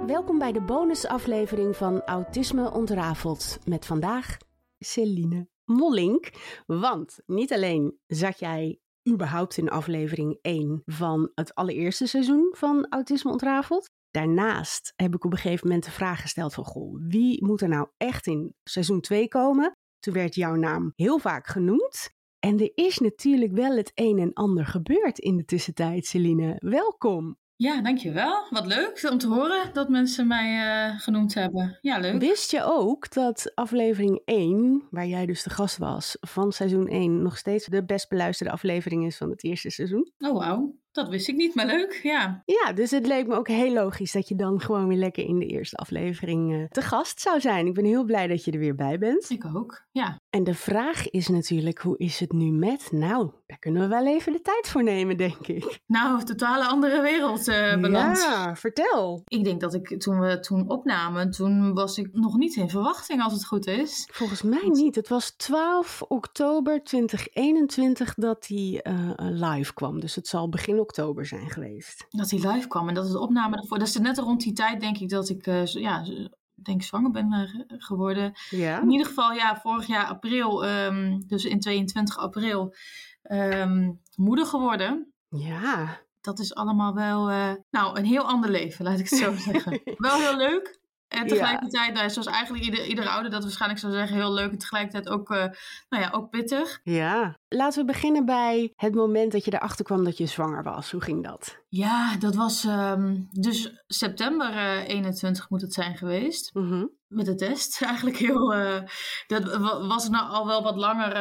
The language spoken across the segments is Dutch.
Welkom bij de bonusaflevering van Autisme Ontrafeld. Met vandaag Celine Mollink. Want niet alleen zat jij überhaupt in aflevering 1 van het allereerste seizoen van Autisme Ontrafeld. Daarnaast heb ik op een gegeven moment de vraag gesteld van... Goh, wie moet er nou echt in seizoen 2 komen? Toen werd jouw naam heel vaak genoemd. En er is natuurlijk wel het een en ander gebeurd in de tussentijd, Celine. Welkom. Ja, dankjewel. Wat leuk om te horen dat mensen mij genoemd hebben. Ja, leuk. Wist je ook dat aflevering 1, waar jij dus de gast was, van seizoen 1... nog steeds de best beluisterde aflevering is van het eerste seizoen? Oh, wauw. Dat wist ik niet, maar leuk, ja. Ja, dus het leek me ook heel logisch dat je dan gewoon weer lekker in de eerste aflevering te gast zou zijn. Ik ben heel blij dat je er weer bij bent. Ik ook, ja. En de vraag is natuurlijk, hoe is het nu met? Nou, daar kunnen we wel even de tijd voor nemen, denk ik. Nou, een totale andere wereld beland. Ja, vertel. Ik denk dat toen we opnamen, toen was ik nog niet in verwachting als het goed is. Volgens mij niet. Het was 12 oktober 2021 dat die live kwam. Dus het zal begin oktober zijn geweest. Dat hij live kwam en dat het opname ervoor. Dat is net rond die tijd, denk ik, dat ik zwanger ben geworden. Ja. In ieder geval, ja, vorig jaar april, dus in 22 april, moeder geworden. Ja. Dat is allemaal wel een heel ander leven, laat ik het zo zeggen. Wel heel leuk. En tegelijkertijd, zoals eigenlijk ieder ouder dat waarschijnlijk zou zeggen, heel leuk. En tegelijkertijd ook pittig. Ja. Laten we beginnen bij het moment dat je erachter kwam dat je zwanger was. Hoe ging dat? Ja, dat was dus september 21 moet het zijn geweest. Mm-hmm. Met de test eigenlijk heel... dat was nou al wel wat langer,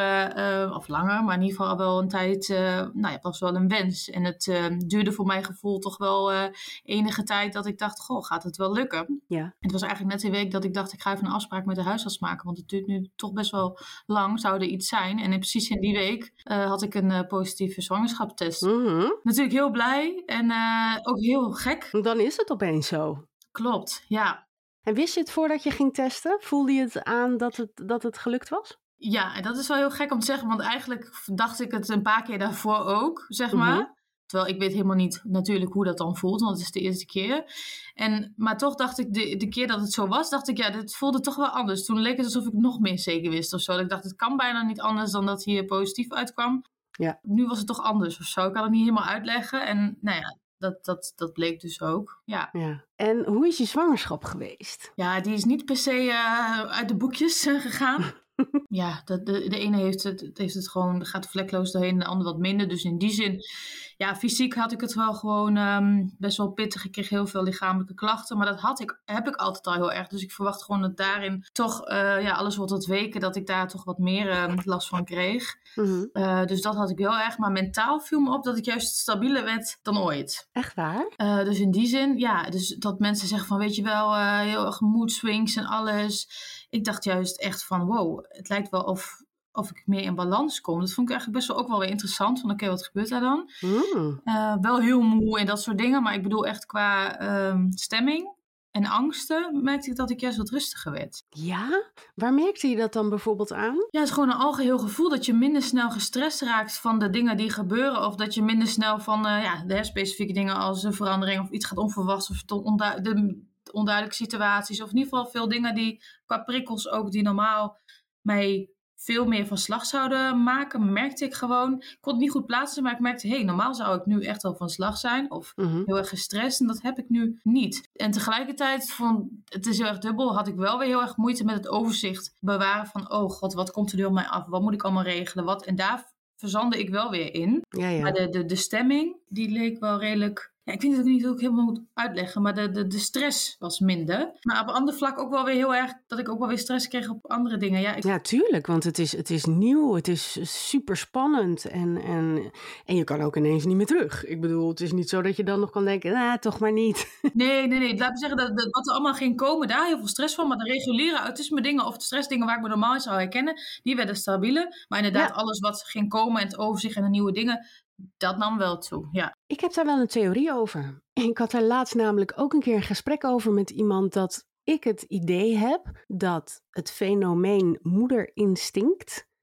maar in ieder geval al wel een tijd... het was wel een wens. En het duurde voor mijn gevoel toch wel enige tijd dat ik dacht... Goh, gaat het wel lukken? Ja. Het was eigenlijk net die week dat ik dacht... ik ga even een afspraak met de huisarts maken. Want het duurt nu toch best wel lang, zou er iets zijn. En precies in die week had ik een positieve zwangerschapstest. Mm-hmm. Natuurlijk heel blij en ook heel gek. Dan is het opeens zo. Klopt, ja. En wist je het voordat je ging testen? Voelde je het aan dat het gelukt was? Ja, en dat is wel heel gek om te zeggen, want eigenlijk dacht ik het een paar keer daarvoor ook, zeg maar. Mm-hmm. Terwijl ik weet helemaal niet natuurlijk hoe dat dan voelt, want het is de eerste keer. Maar toch dacht ik, de keer dat het zo was, dacht ik, ja, dit voelde toch wel anders. Toen leek het alsof ik nog meer zeker wist of zo. Ik dacht, het kan bijna niet anders dan dat hier positief uitkwam. Ja. Nu was het toch anders of zo. Ik kan het niet helemaal uitleggen. En nou ja, dat bleek dus ook. Ja. En hoe is je zwangerschap geweest? Ja, die is niet per se uit de boekjes gegaan. Ja, de ene heeft het gewoon, gaat vlekloos doorheen en de ander wat minder. Dus in die zin, ja, fysiek had ik het wel gewoon best wel pittig. Ik kreeg heel veel lichamelijke klachten, maar dat heb ik altijd al heel erg. Dus ik verwacht gewoon dat daarin toch, alles wordt wat weken, dat ik daar toch wat meer last van kreeg. Mm-hmm. Dus dat had ik heel erg. Maar mentaal viel me op dat ik juist stabieler werd dan ooit. Echt waar? Dus in die zin, ja, dus dat mensen zeggen van, weet je wel, heel erg mood swings en alles. Ik dacht juist echt van, wow, het lijkt wel of ik meer in balans kom. Dat vond ik eigenlijk best wel ook wel weer interessant. Van oké, wat gebeurt daar dan? Mm. Wel heel moe en dat soort dingen. Maar ik bedoel echt qua stemming en angsten merkte ik dat ik juist wat rustiger werd. Ja? Waar merkte je dat dan bijvoorbeeld aan? Ja, het is gewoon een algeheel gevoel dat je minder snel gestrest raakt van de dingen die gebeuren. Of dat je minder snel van de specifieke dingen als een verandering of iets gaat onverwachts. Of de onduidelijke situaties. Of in ieder geval veel dingen die qua prikkels ook die normaal mij veel meer van slag zouden maken, merkte ik gewoon. Ik kon het niet goed plaatsen, maar ik merkte, normaal zou ik nu echt wel van slag zijn. Of heel erg gestrest en dat heb ik nu niet. En tegelijkertijd, het is heel erg dubbel, had ik wel weer heel erg moeite met het overzicht bewaren van, oh god, wat komt er nu op mij af? Wat moet ik allemaal regelen? En daar verzandde ik wel weer in. Ja. Maar de stemming, die leek wel redelijk... Ja, ik weet het ook niet hoe ik helemaal moet uitleggen, maar de stress was minder. Maar op een ander vlak ook wel weer heel erg, dat ik ook wel weer stress kreeg op andere dingen. Ja, tuurlijk, want het is nieuw, het is super spannend en je kan ook ineens niet meer terug. Ik bedoel, het is niet zo dat je dan nog kan denken, toch maar niet. Nee. Laten we zeggen, dat wat er allemaal ging komen, daar heel veel stress van. Maar de reguliere autisme dingen of de stressdingen waar ik me normaal zou herkennen, die werden stabieler. Maar inderdaad, alles wat ging komen en het overzicht en de nieuwe dingen, dat nam wel toe, ja. Ik heb daar wel een theorie over. Ik had daar laatst namelijk ook een keer een gesprek over met iemand dat ik het idee heb dat het fenomeen moederinstinct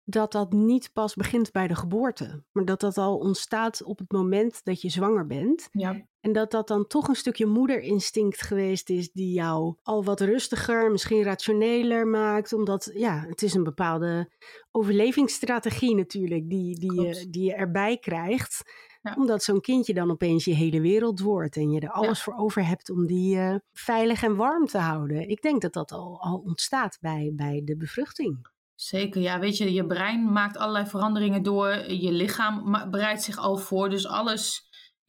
dat niet pas begint bij de geboorte. Maar dat al ontstaat op het moment dat je zwanger bent. Ja. En dat dan toch een stukje moederinstinct geweest is die jou al wat rustiger, misschien rationeler maakt. Omdat het is een bepaalde overlevingsstrategie natuurlijk die je erbij krijgt. Ja. Omdat zo'n kindje dan opeens je hele wereld wordt en je er alles voor over hebt om die veilig en warm te houden. Ik denk dat al ontstaat bij de bevruchting. Zeker, ja. Weet je brein maakt allerlei veranderingen door. Je lichaam bereidt zich al voor. Dus alles,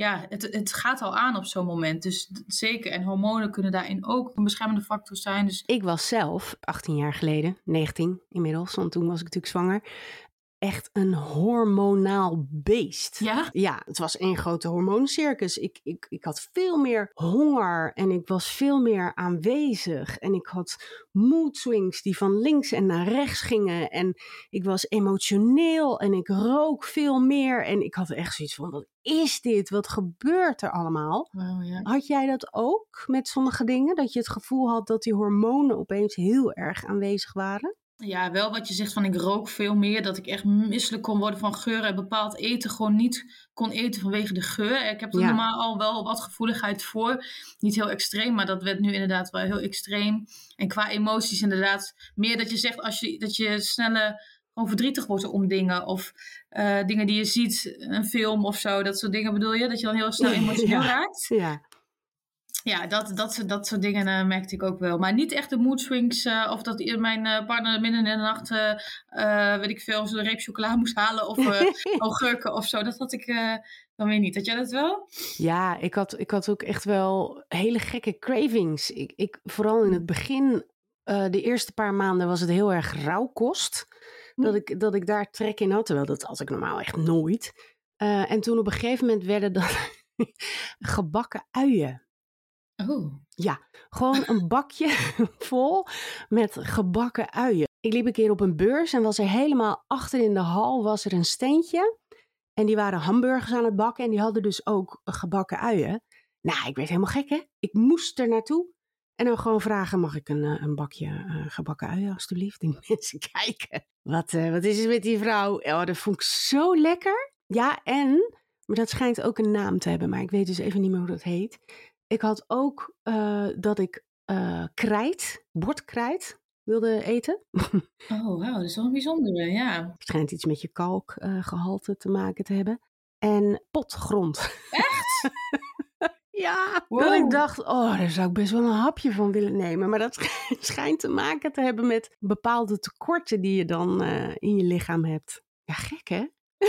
het gaat al aan op zo'n moment. Dus zeker. En hormonen kunnen daarin ook een beschermende factor zijn. Dus... Ik was zelf 18 jaar geleden, 19 inmiddels, want toen was ik natuurlijk zwanger, echt een hormonaal beest. Ja? Ja, het was één grote hormoncircus. Ik had veel meer honger en ik was veel meer aanwezig. En ik had mood swings die van links en naar rechts gingen. En ik was emotioneel en ik rook veel meer. En ik had echt zoiets van, wat is dit? Wat gebeurt er allemaal? Wow, ja. Had jij dat ook met sommige dingen? Dat je het gevoel had dat die hormonen opeens heel erg aanwezig waren? Ja, wel wat je zegt van ik rook veel meer. Dat ik echt misselijk kon worden van geuren. En bepaald eten gewoon niet kon eten vanwege de geur. Ik heb er normaal al wel wat gevoeligheid voor. Niet heel extreem, maar dat werd nu inderdaad wel heel extreem. En qua emoties inderdaad meer dat je zegt dat je sneller gewoon verdrietig wordt om dingen. Of dingen die je ziet, een film of zo. Dat soort dingen bedoel je? Dat je dan heel snel emotioneel raakt? Ja. Ja, dat soort dingen merkte ik ook wel. Maar niet echt de mood swings of dat mijn partner midden in de nacht, weet ik veel, zo'n reep chocola moest halen of augurken of zo. Dat had ik dan weer niet. Had jij dat wel? Ja, ik had ook echt wel hele gekke cravings. Vooral in het begin, de eerste paar maanden was het heel erg rauwkost. Dat ik daar trek in had, terwijl dat had ik normaal echt nooit. En toen op een gegeven moment werden dat gebakken uien. Oh. Ja, gewoon een bakje vol met gebakken uien. Ik liep een keer op een beurs en was er helemaal achter in de hal was er een standje. En die waren hamburgers aan het bakken en die hadden dus ook gebakken uien. Nou, ik werd helemaal gek, hè? Ik moest er naartoe en dan gewoon vragen, mag ik een bakje gebakken uien alstublieft? En mensen kijken, wat is er met die vrouw? Oh, dat vond ik zo lekker. Ja, maar dat schijnt ook een naam te hebben, maar ik weet dus even niet meer hoe dat heet. Ik had ook dat ik bordkrijt wilde eten. Oh, wauw, dat is wel een bijzondere, ja. Het schijnt iets met je kalkgehalte te maken te hebben. En potgrond. Echt? Ja, dat ik dacht, daar zou ik best wel een hapje van willen nemen. Maar dat schijnt te maken te hebben met bepaalde tekorten die je dan in je lichaam hebt. Ja, gek hè?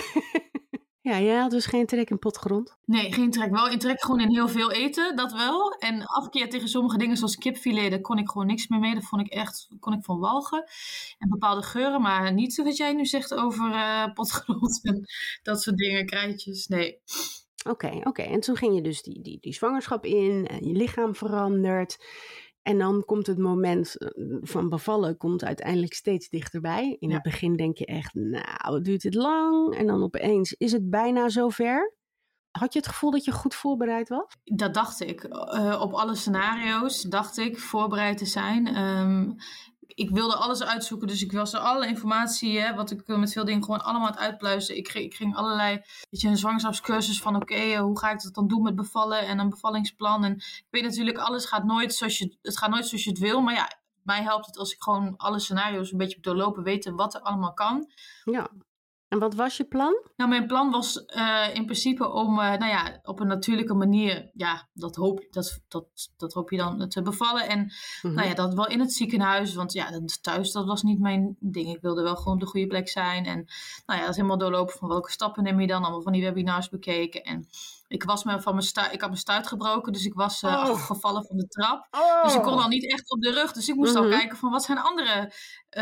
Ja, jij had dus geen trek in potgrond? Nee, geen trek. Wel in trek gewoon in heel veel eten, dat wel. En afkeer tegen sommige dingen zoals kipfilet, daar kon ik gewoon niks meer mee. Dat kon ik van walgen. En bepaalde geuren, maar niet wat jij nu zegt over potgrond en dat soort dingen, krijtjes. Nee. Oké. En toen ging je dus die zwangerschap in en je lichaam verandert. En dan komt het moment van bevallen komt uiteindelijk steeds dichterbij. In het begin denk je echt, nou, het duurt dit lang? En dan opeens is het bijna zover. Had je het gevoel dat je goed voorbereid was? Dat dacht ik. Op alle scenario's dacht ik voorbereid te zijn. Ik wilde alles uitzoeken, dus ik was alle informatie, wat ik met veel dingen gewoon allemaal aan het uitpluizen. Ik ging allerlei, een zwangerschapscursus van hoe ga ik dat dan doen met bevallen en een bevallingsplan. En ik weet natuurlijk, alles gaat nooit zoals je het wil. Maar ja, mij helpt het als ik gewoon alle scenario's een beetje heb doorlopen, weten wat er allemaal kan. Ja. En wat was je plan? Nou, mijn plan was in principe om, op een natuurlijke manier, dat hoop je dan te bevallen. En dat wel in het ziekenhuis, want thuis, dat was niet mijn ding. Ik wilde wel gewoon op de goede plek zijn. En dat helemaal doorlopen van welke stappen neem je dan, allemaal van die webinars bekeken. En ik had mijn stuit gebroken, dus ik was afgevallen van de trap. Dus ik kon al niet echt op de rug. Dus ik moest al kijken van wat zijn andere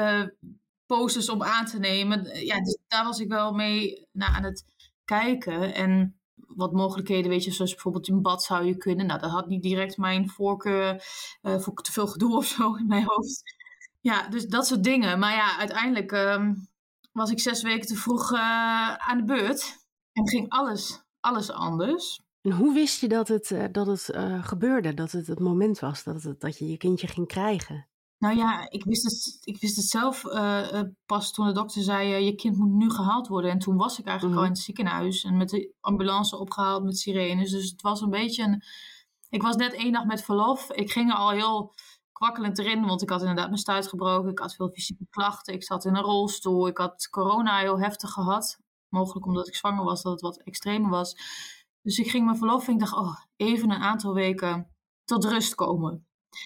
poses om aan te nemen. Dus daar was ik wel mee aan het kijken. En wat mogelijkheden, weet je, zoals bijvoorbeeld in bad zou je kunnen. Nou, dat had niet direct mijn voorkeur voor te veel gedoe of zo in mijn hoofd. Ja, dus dat soort dingen. Maar ja, uiteindelijk was ik 6 weken te vroeg aan de beurt. En ging alles anders. En hoe wist je dat het gebeurde? Dat het moment was dat je je kindje ging krijgen? Nou ja, ik wist het zelf pas toen de dokter zei, je kind moet nu gehaald worden. En toen was ik eigenlijk al in het ziekenhuis en met de ambulance opgehaald met sirenes. Dus het was een beetje ik was net 1 dag met verlof. Ik ging er al heel kwakkelend erin, want ik had inderdaad mijn stuit gebroken. Ik had veel fysieke klachten. Ik zat in een rolstoel. Ik had corona heel heftig gehad. Mogelijk omdat ik zwanger was, dat het wat extremer was. Dus ik ging mijn verlof en ik dacht, even een aantal weken tot rust komen.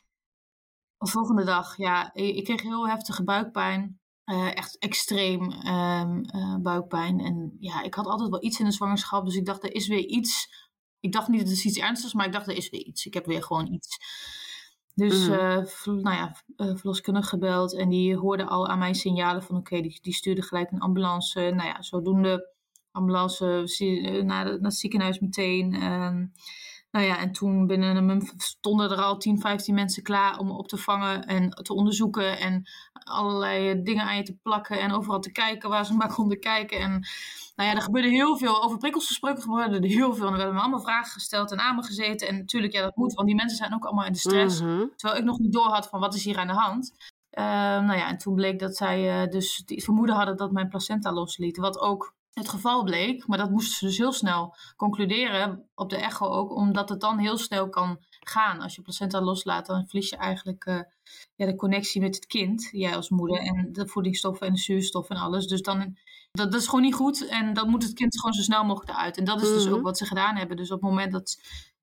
De volgende dag, ja, ik kreeg heel heftige buikpijn. Echt extreem buikpijn. En ja, ik had altijd wel iets in de zwangerschap. Dus ik dacht, er is weer iets. Ik dacht niet, dat het is iets ernstigs, maar ik dacht, er is weer iets. Ik heb weer gewoon iets. Dus, verloskundige gebeld. En die hoorde al aan mijn signalen van, oké, die stuurde gelijk een ambulance. Nou ja, zodoende ambulance naar het ziekenhuis meteen. Nou ja, en toen binnen een minuut stonden er al 10, 15 mensen klaar om me op te vangen en te onderzoeken en allerlei dingen aan je te plakken en overal te kijken waar ze maar konden kijken. En nou ja, er gebeurde heel veel. Over prikkels gesproken gebeurde er heel veel. En er werden me allemaal vragen gesteld en aan me gezeten. En natuurlijk, ja, dat moet, want die mensen zijn ook allemaal in de stress. Terwijl ik nog niet door had van wat is hier aan de hand. Nou ja, en toen bleek dat zij dus het vermoeden hadden dat mijn placenta losliet. Wat ook het geval bleek, maar dat moesten ze dus heel snel concluderen, op de echo ook, omdat het dan heel snel kan gaan. Als je placenta loslaat, dan verlies je eigenlijk de connectie met het kind, jij als moeder, en de voedingsstoffen en de zuurstof en alles. Dus dan, dat is gewoon niet goed en dan moet het kind gewoon zo snel mogelijk eruit. En dat is dus ook wat ze gedaan hebben. Dus op het moment dat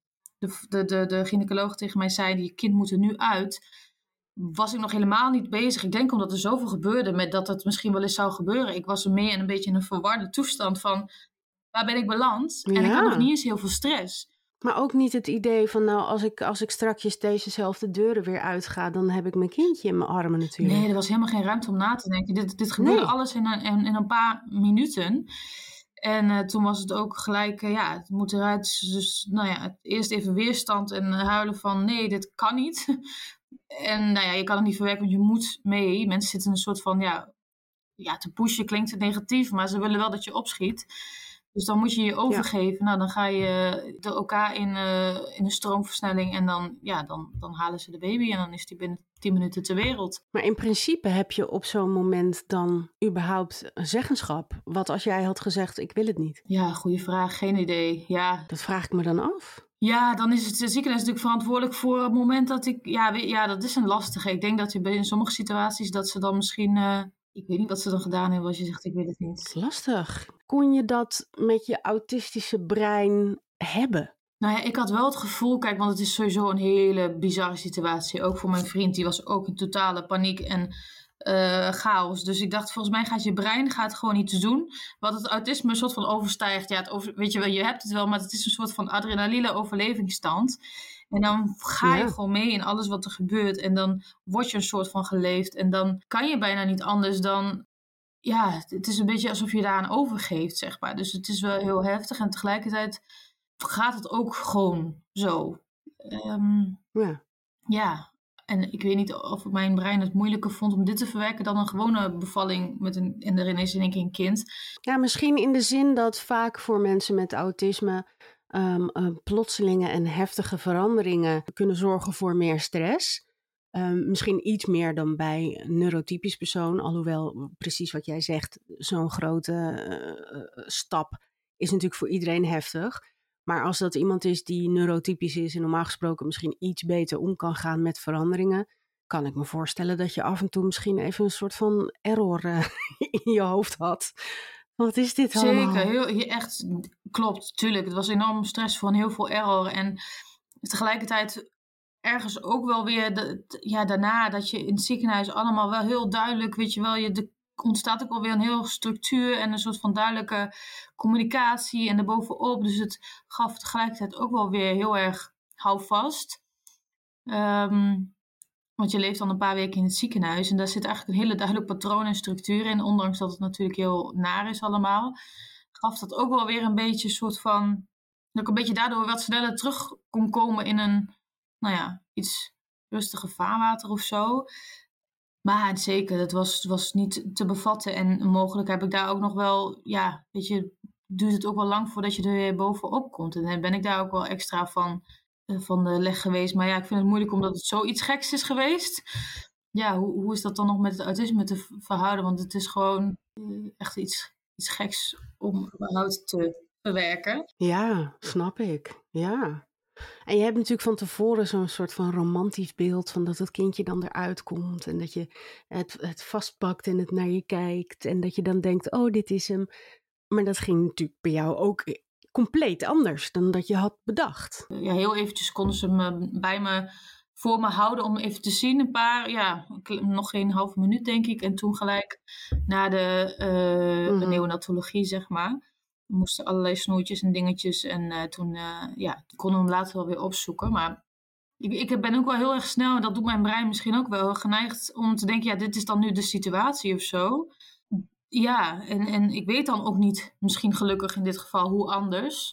de gynaecoloog tegen mij zei, je kind moet er nu uit, was ik nog helemaal niet bezig. Ik denk omdat er zoveel gebeurde met dat het misschien wel eens zou gebeuren. Ik was er meer in een beetje in een verwarde toestand van, waar ben ik beland? En ik had nog niet eens heel veel stress. Maar ook niet het idee van, nou, als ik strakjes dezezelfde deuren weer uitga, dan heb ik mijn kindje in mijn armen natuurlijk. Nee, er was helemaal geen ruimte om na te denken. Dit gebeurde alles in een paar minuten. En toen was het ook gelijk, het moet eruit. Dus nou ja, eerst even weerstand en huilen van, nee, dit kan niet. En nou ja, je kan het niet verwerken, want je moet mee. Mensen zitten in een soort van, te pushen klinkt het negatief, maar ze willen wel dat je opschiet. Dus dan moet je je overgeven. Ja. Nou, dan ga je door elkaar in een stroomversnelling en dan halen ze de baby en dan is die binnen 10 minuten ter wereld. Maar in principe heb je op zo'n moment dan überhaupt zeggenschap? Wat als jij had gezegd, ik wil het niet? Ja, goede vraag. Geen idee. Ja. Dat vraag ik me dan af. Ja, dan is het ziekenhuis natuurlijk verantwoordelijk voor het moment dat ik... Ja, dat is een lastige. Ik denk dat je in sommige situaties dat ze dan misschien... ik weet niet wat ze dan gedaan hebben als je zegt, ik weet het niet. Lastig. Kon je dat met je autistische brein hebben? Nou ja, ik had wel het gevoel, kijk, want het is sowieso een hele bizarre situatie. Ook voor mijn vriend, die was ook in totale paniek en chaos. Dus ik dacht, volgens mij gaat je brein gewoon iets doen. Wat het autisme een soort van overstijgt. Ja, weet je wel, je hebt het wel, maar het is een soort van adrenaline overlevingsstand. En dan ga je gewoon mee in alles wat er gebeurt. En dan word je een soort van geleefd. En dan kan je bijna niet anders dan... Ja, het is een beetje alsof je daaraan overgeeft, zeg maar. Dus het is wel heel heftig. En tegelijkertijd gaat het ook gewoon zo. Ja. En ik weet niet of mijn brein het moeilijker vond om dit te verwerken dan een gewone bevalling en er ineens in één keer een kind. Ja, misschien in de zin dat vaak voor mensen met autisme plotselinge en heftige veranderingen kunnen zorgen voor meer stress. Misschien iets meer dan bij een neurotypisch persoon, alhoewel precies wat jij zegt, zo'n grote stap is natuurlijk voor iedereen heftig. Maar als dat iemand is die neurotypisch is en normaal gesproken misschien iets beter om kan gaan met veranderingen, kan ik me voorstellen dat je af en toe misschien even een soort van error in je hoofd had. Wat is dit allemaal? Zeker, echt klopt, tuurlijk. Het was enorm stressvol en heel veel error. En tegelijkertijd ergens ook wel weer daarna dat je in het ziekenhuis allemaal wel heel duidelijk, weet je wel, er ontstaat ook wel weer een heel structuur en een soort van duidelijke communicatie en daarbovenop. Dus het gaf tegelijkertijd ook wel weer heel erg houvast. Want je leeft dan een paar weken in het ziekenhuis en daar zit eigenlijk een hele duidelijk patroon en structuur in, ondanks dat het natuurlijk heel naar is allemaal. Gaf dat ook wel weer een beetje een soort van, dat ik een beetje daardoor wat sneller terug kon komen in een, iets rustiger vaarwater of zo. Maar zeker, het was niet te bevatten. En mogelijk heb ik daar ook nog wel, duurt het ook wel lang voordat je er weer bovenop komt. En dan ben ik daar ook wel extra van de leg geweest. Maar ja, ik vind het moeilijk omdat het zoiets geks is geweest. ja, hoe is dat dan nog met het autisme te verhouden? Want het is gewoon echt iets geks om überhaupt te verwerken. Ja, snap ik. Ja. En je hebt natuurlijk van tevoren zo'n soort van romantisch beeld van dat het kindje dan eruit komt en dat je het vastpakt en het naar je kijkt en dat je dan denkt, oh, dit is hem. Maar dat ging natuurlijk bij jou ook compleet anders dan dat je had bedacht. Ja, heel eventjes konden ze me voor me houden om even te zien. Een paar, nog geen halve minuut denk ik. En toen gelijk naar de neonatologie, zeg maar. We moesten allerlei snoertjes en dingetjes. En toen konden we hem later wel weer opzoeken. Maar ik ben ook wel heel erg snel, en dat doet mijn brein misschien ook wel, geneigd om te denken, ja, dit is dan nu de situatie of zo. Ja, en ik weet dan ook niet, misschien gelukkig in dit geval, hoe anders.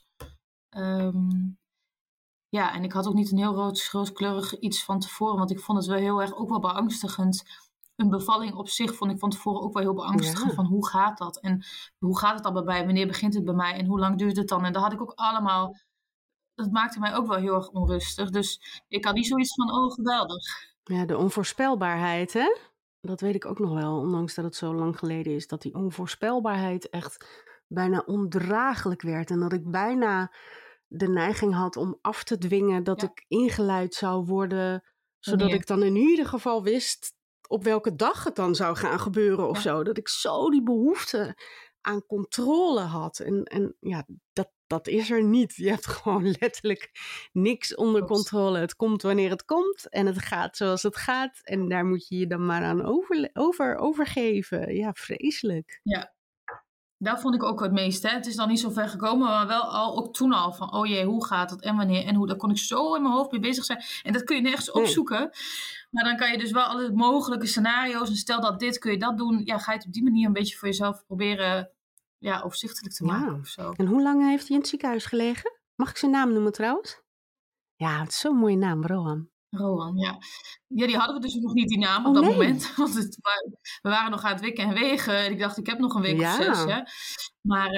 Ja, en ik had ook niet een heel rooskleurig iets van tevoren, want ik vond het wel heel erg ook wel beangstigend. Een bevalling op zich vond ik van tevoren ook wel heel beangstigend. Ja. Van hoe gaat dat? En hoe gaat het dan bij mij? Wanneer begint het bij mij? En hoe lang duurt het dan? En dat had ik ook allemaal. Dat maakte mij ook wel heel erg onrustig. Dus ik had niet zoiets van, oh, geweldig. Ja, de onvoorspelbaarheid, hè? Dat weet ik ook nog wel, ondanks dat het zo lang geleden is, dat die onvoorspelbaarheid echt bijna ondraaglijk werd. En dat ik bijna de neiging had om af te dwingen dat Ja. ik ingeleid zou worden, zodat Wanneer? ik dan in ieder geval wist op welke dag het dan zou gaan gebeuren of Ja. zo. Dat ik zo die behoefte aan controle had. En ja, dat is er niet. Je hebt gewoon letterlijk niks onder Klopt. controle. Het komt wanneer het komt en het gaat zoals het gaat. En daar moet je je dan maar aan overgeven. Ja, vreselijk. Ja. Daar vond ik ook het meest. Hè. Het is dan niet zo ver gekomen, maar wel ook toen al van, oh jee, hoe gaat het en wanneer en hoe. Daar kon ik zo in mijn hoofd mee bezig zijn. En dat kun je nergens opzoeken. Maar dan kan je dus wel alle mogelijke scenario's, en stel dat dit, kun je dat doen. Ja, ga je het op die manier een beetje voor jezelf proberen overzichtelijk te maken of zo. En hoe lang heeft hij in het ziekenhuis gelegen? Mag ik zijn naam noemen trouwens? Ja, het is zo'n mooie naam, Rohan. Rohan, ja. Ja, die hadden we dus nog niet, die naam op dat moment. Want we waren nog aan het wikken en wegen. En ik dacht, ik heb nog een week of 6. Hè. Maar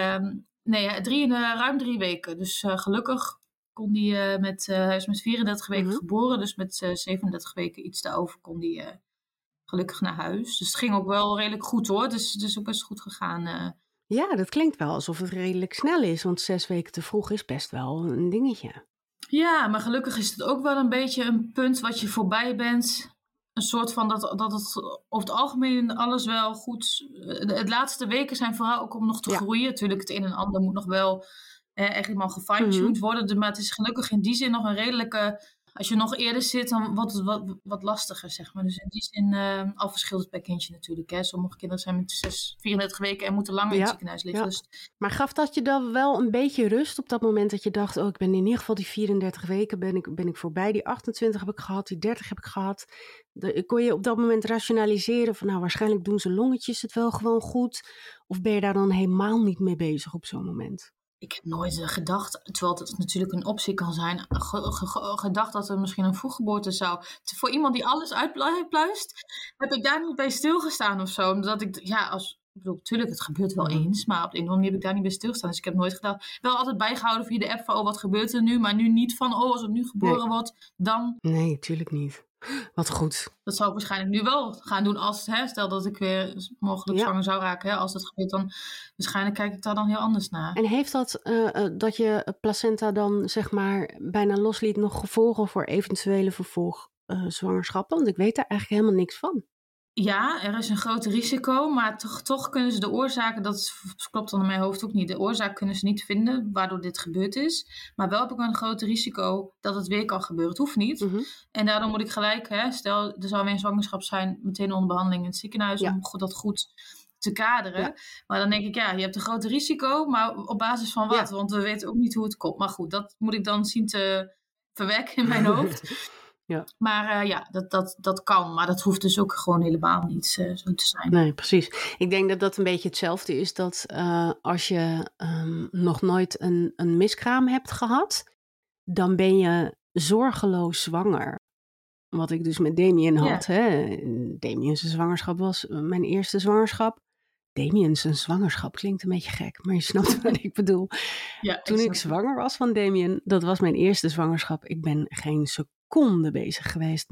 ruim 3 weken. Dus gelukkig kon hij hij is met 34 weken geboren. Dus met 37 weken iets daarover kon hij gelukkig naar huis. Dus het ging ook wel redelijk goed hoor. Dus het is ook best goed gegaan. Ja, dat klinkt wel alsof het redelijk snel is. Want 6 weken te vroeg is best wel een dingetje. Ja, maar gelukkig is het ook wel een beetje een punt wat je voorbij bent. Een soort van dat het over het algemeen alles wel goed. De laatste weken zijn vooral ook om nog te groeien. Natuurlijk, het een en ander moet nog wel echt helemaal gefine-tuned worden. Maar het is gelukkig in die zin nog een redelijke. Als je nog eerder zit, dan wordt het wat lastiger, zeg maar. Dus in die zin, al verschilt het per kindje natuurlijk. Hè. Sommige kinderen zijn met 34 weken en moeten langer in het ziekenhuis liggen. Ja. Dus. Maar gaf dat je dan wel een beetje rust op dat moment dat je dacht, oh, ik ben in ieder geval die 34 weken ben ik voorbij. Die 28 heb ik gehad, die 30 heb ik gehad. Kon je op dat moment rationaliseren van, nou, waarschijnlijk doen ze longetjes het wel gewoon goed. Of ben je daar dan helemaal niet mee bezig op zo'n moment? Ik heb nooit gedacht, terwijl het natuurlijk een optie kan zijn, gedacht dat er misschien een vroeggeboorte zou. Voor iemand die alles uitpluist, heb ik daar niet bij stilgestaan of zo. Omdat ik, natuurlijk, het gebeurt wel eens, maar op de een of andere manier heb ik daar niet bij stilgestaan. Dus ik heb nooit gedacht, wel altijd bijgehouden via de app van, oh, wat gebeurt er nu? Maar nu niet van, oh, als het nu geboren wordt, dan. Nee, natuurlijk niet. Wat goed. Dat zou ik waarschijnlijk nu wel gaan doen als, stel dat ik weer mogelijk zwanger zou raken. Als dat gebeurt, dan waarschijnlijk kijk ik daar dan heel anders naar. En heeft dat je placenta dan zeg maar bijna losliet nog gevolgen voor eventuele zwangerschappen? Want ik weet daar eigenlijk helemaal niks van. Ja, er is een groot risico, maar toch kunnen ze de oorzaken, dat klopt dan in mijn hoofd ook niet, de oorzaak kunnen ze niet vinden waardoor dit gebeurd is. Maar wel heb ik een groot risico dat het weer kan gebeuren. Het hoeft niet. En daardoor moet ik gelijk, stel er zou weer een zwangerschap zijn, meteen onder behandeling in het ziekenhuis om dat goed te kaderen. Ja. Maar dan denk ik, je hebt een groot risico, maar op basis van wat? Ja. Want we weten ook niet hoe het komt. Maar goed, dat moet ik dan zien te verwerken in mijn hoofd. Ja. Maar dat kan. Maar dat hoeft dus ook gewoon helemaal niet zo te zijn. Nee, precies. Ik denk dat dat een beetje hetzelfde is dat als je nog nooit een miskraam hebt gehad, dan ben je zorgeloos zwanger. Wat ik dus met Damien had. Ja. Hè? Damien's zwangerschap was mijn eerste zwangerschap. Damien's zwangerschap klinkt een beetje gek, maar je snapt wat ik bedoel. Ja, toen ik zwanger was van Damien, dat was mijn eerste zwangerschap. Ik ben geen seconde bezig geweest met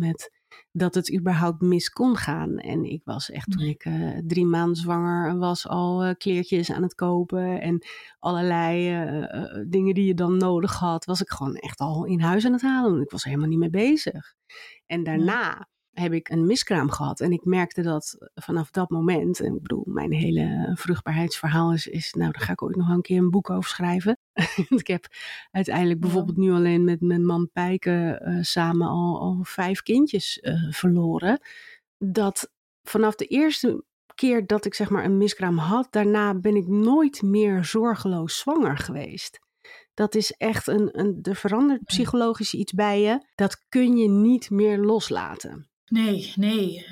dat het überhaupt mis kon gaan. En ik was echt, toen ik 3 maanden zwanger was, al kleertjes aan het kopen. En allerlei dingen die je dan nodig had, was ik gewoon echt al in huis aan het halen. Ik was er helemaal niet mee bezig. En daarna heb ik een miskraam gehad. En ik merkte dat vanaf dat moment, en ik bedoel, mijn hele vruchtbaarheidsverhaal is nou, daar ga ik ooit nog een keer een boek over schrijven. Ik heb uiteindelijk bijvoorbeeld nu alleen met mijn man Pijke samen al 5 kindjes verloren. Dat vanaf de eerste keer dat ik zeg maar een miskraam had, daarna ben ik nooit meer zorgeloos zwanger geweest. Dat is echt er verandert psychologisch iets bij je. Dat kun je niet meer loslaten. Nee.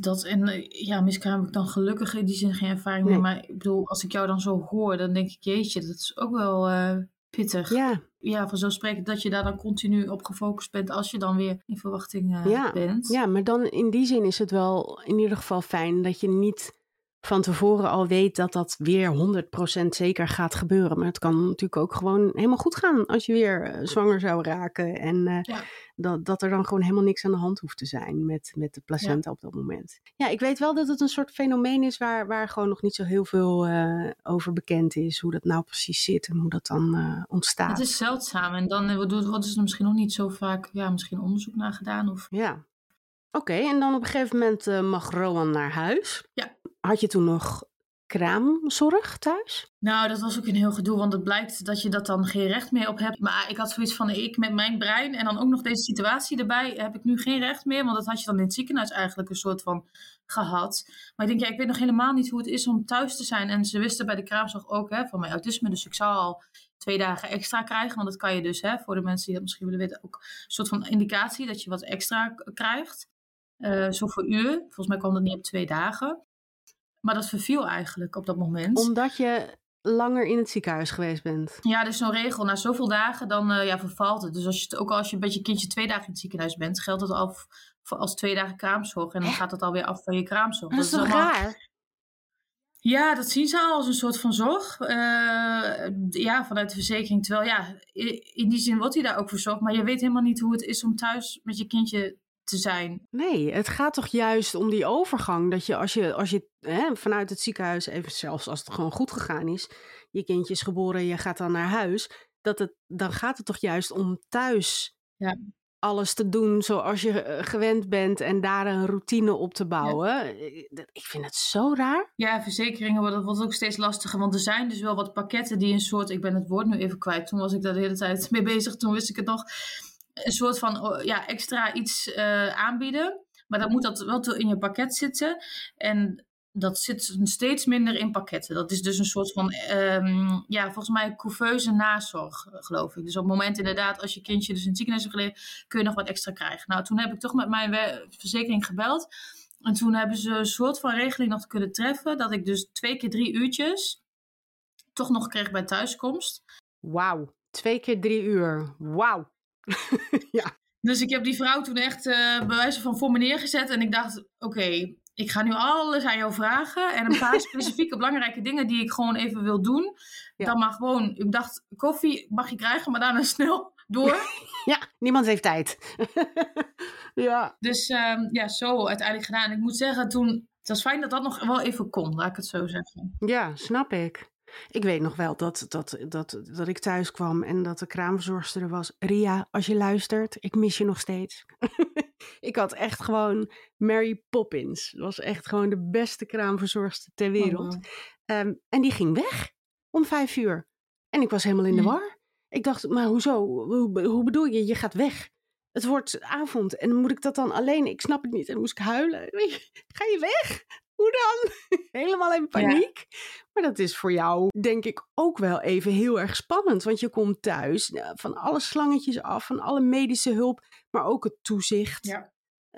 Miskraam heb ik dan gelukkig in die zin geen ervaring meer. Maar ik bedoel, als ik jou dan zo hoor, dan denk ik, jeetje, dat is ook wel pittig. Ja, vanzelfsprekend dat je daar dan continu op gefocust bent als je dan weer in verwachting bent. Ja, maar dan in die zin is het wel in ieder geval fijn dat je niet van tevoren al weet dat dat weer 100% zeker gaat gebeuren. Maar het kan natuurlijk ook gewoon helemaal goed gaan als je weer zwanger zou raken. En dat er dan gewoon helemaal niks aan de hand hoeft te zijn met de placenta op dat moment. Ja, ik weet wel dat het een soort fenomeen is waar gewoon nog niet zo heel veel over bekend is. Hoe dat nou precies zit en hoe dat dan ontstaat. Het is zeldzaam en dan wat is er misschien nog niet zo vaak misschien onderzoek naar gedaan. Of... Ja. Oké, en dan op een gegeven moment mag Rowan naar huis. Ja. Had je toen nog kraamzorg thuis? Nou, dat was ook een heel gedoe, want het blijkt dat je dat dan geen recht meer op hebt. Maar ik had zoiets van, ik met mijn brein en dan ook nog deze situatie erbij, heb ik nu geen recht meer. Want dat had je dan in het ziekenhuis eigenlijk een soort van gehad. Maar ik denk, ik weet nog helemaal niet hoe het is om thuis te zijn. En ze wisten bij de kraamzorg ook van mijn autisme, dus ik zou al 2 dagen extra krijgen. Want dat kan je dus, voor de mensen die dat misschien willen weten, ook een soort van indicatie dat je wat extra krijgt. Zoveel uur. Volgens mij kwam dat niet op 2 dagen. Maar dat verviel eigenlijk op dat moment. Omdat je langer in het ziekenhuis geweest bent? Ja, dus zo'n regel. Na zoveel dagen dan vervalt het. Dus als je met je kindje 2 dagen in het ziekenhuis bent, geldt het al als 2 dagen kraamzorg. En dan gaat het alweer af van je kraamzorg. Dat is toch raar? Ja, dat zien ze al als een soort van zorg. Vanuit de verzekering. Terwijl in die zin wordt hij daar ook verzorgd. Maar je weet helemaal niet hoe het is om thuis met je kindje te zijn. Nee, het gaat toch juist om die overgang. Dat je als je vanuit het ziekenhuis, even zelfs als het gewoon goed gegaan is, je kindje is geboren en je gaat dan naar huis, dan gaat het toch juist om thuis alles te doen zoals je gewend bent en daar een routine op te bouwen. Ja. Ik vind het zo raar. Ja, verzekeringen wordt ook steeds lastiger, want er zijn dus wel wat pakketten die een soort, ik ben het woord nu even kwijt, toen was ik daar de hele tijd mee bezig, toen wist ik het nog, een soort van extra iets aanbieden. Maar dan moet dat wel in je pakket zitten. En dat zit steeds minder in pakketten. Dat is dus een soort van, volgens mij couveuse nazorg, geloof ik. Dus op het moment inderdaad, als je kindje dus in het ziekenhuis heeft gelegen, kun je nog wat extra krijgen. Nou, toen heb ik toch met mijn verzekering gebeld. En toen hebben ze een soort van regeling nog kunnen treffen, dat ik dus 2 keer 3 uurtjes toch nog kreeg bij thuiskomst. Wauw, 2 keer 3 uur. Wauw. Ja. Dus ik heb die vrouw toen echt bij wijze van voor me neergezet. En ik dacht, oké, ik ga nu alles aan jou vragen. En een paar specifieke belangrijke dingen die ik gewoon even wil doen. Ja. Dan maar gewoon, ik dacht, koffie mag je krijgen, maar daarna snel door. Ja, niemand heeft tijd. Ja. Dus zo uiteindelijk gedaan. En ik moet zeggen, toen, het was fijn dat dat nog wel even kon, laat ik het zo zeggen. Ja, snap ik. Ik weet nog wel dat ik thuis kwam en dat de kraamverzorgster er was. Ria, als je luistert, ik mis je nog steeds. Ik had echt gewoon Mary Poppins. Dat was echt gewoon de beste kraamverzorgster ter wereld. Oh. En die ging weg om 5 uur. En ik was helemaal in de war. Ik dacht, maar hoezo? Hoe bedoel je? Je gaat weg. Het wordt avond en moet ik dat dan alleen? Ik snap het niet. En dan moest ik huilen. Ga je weg? Hoe dan? Helemaal in paniek. Ja. Maar dat is voor jou, denk ik, ook wel even heel erg spannend. Want je komt thuis van alle slangetjes af, van alle medische hulp, maar ook het toezicht. Ja.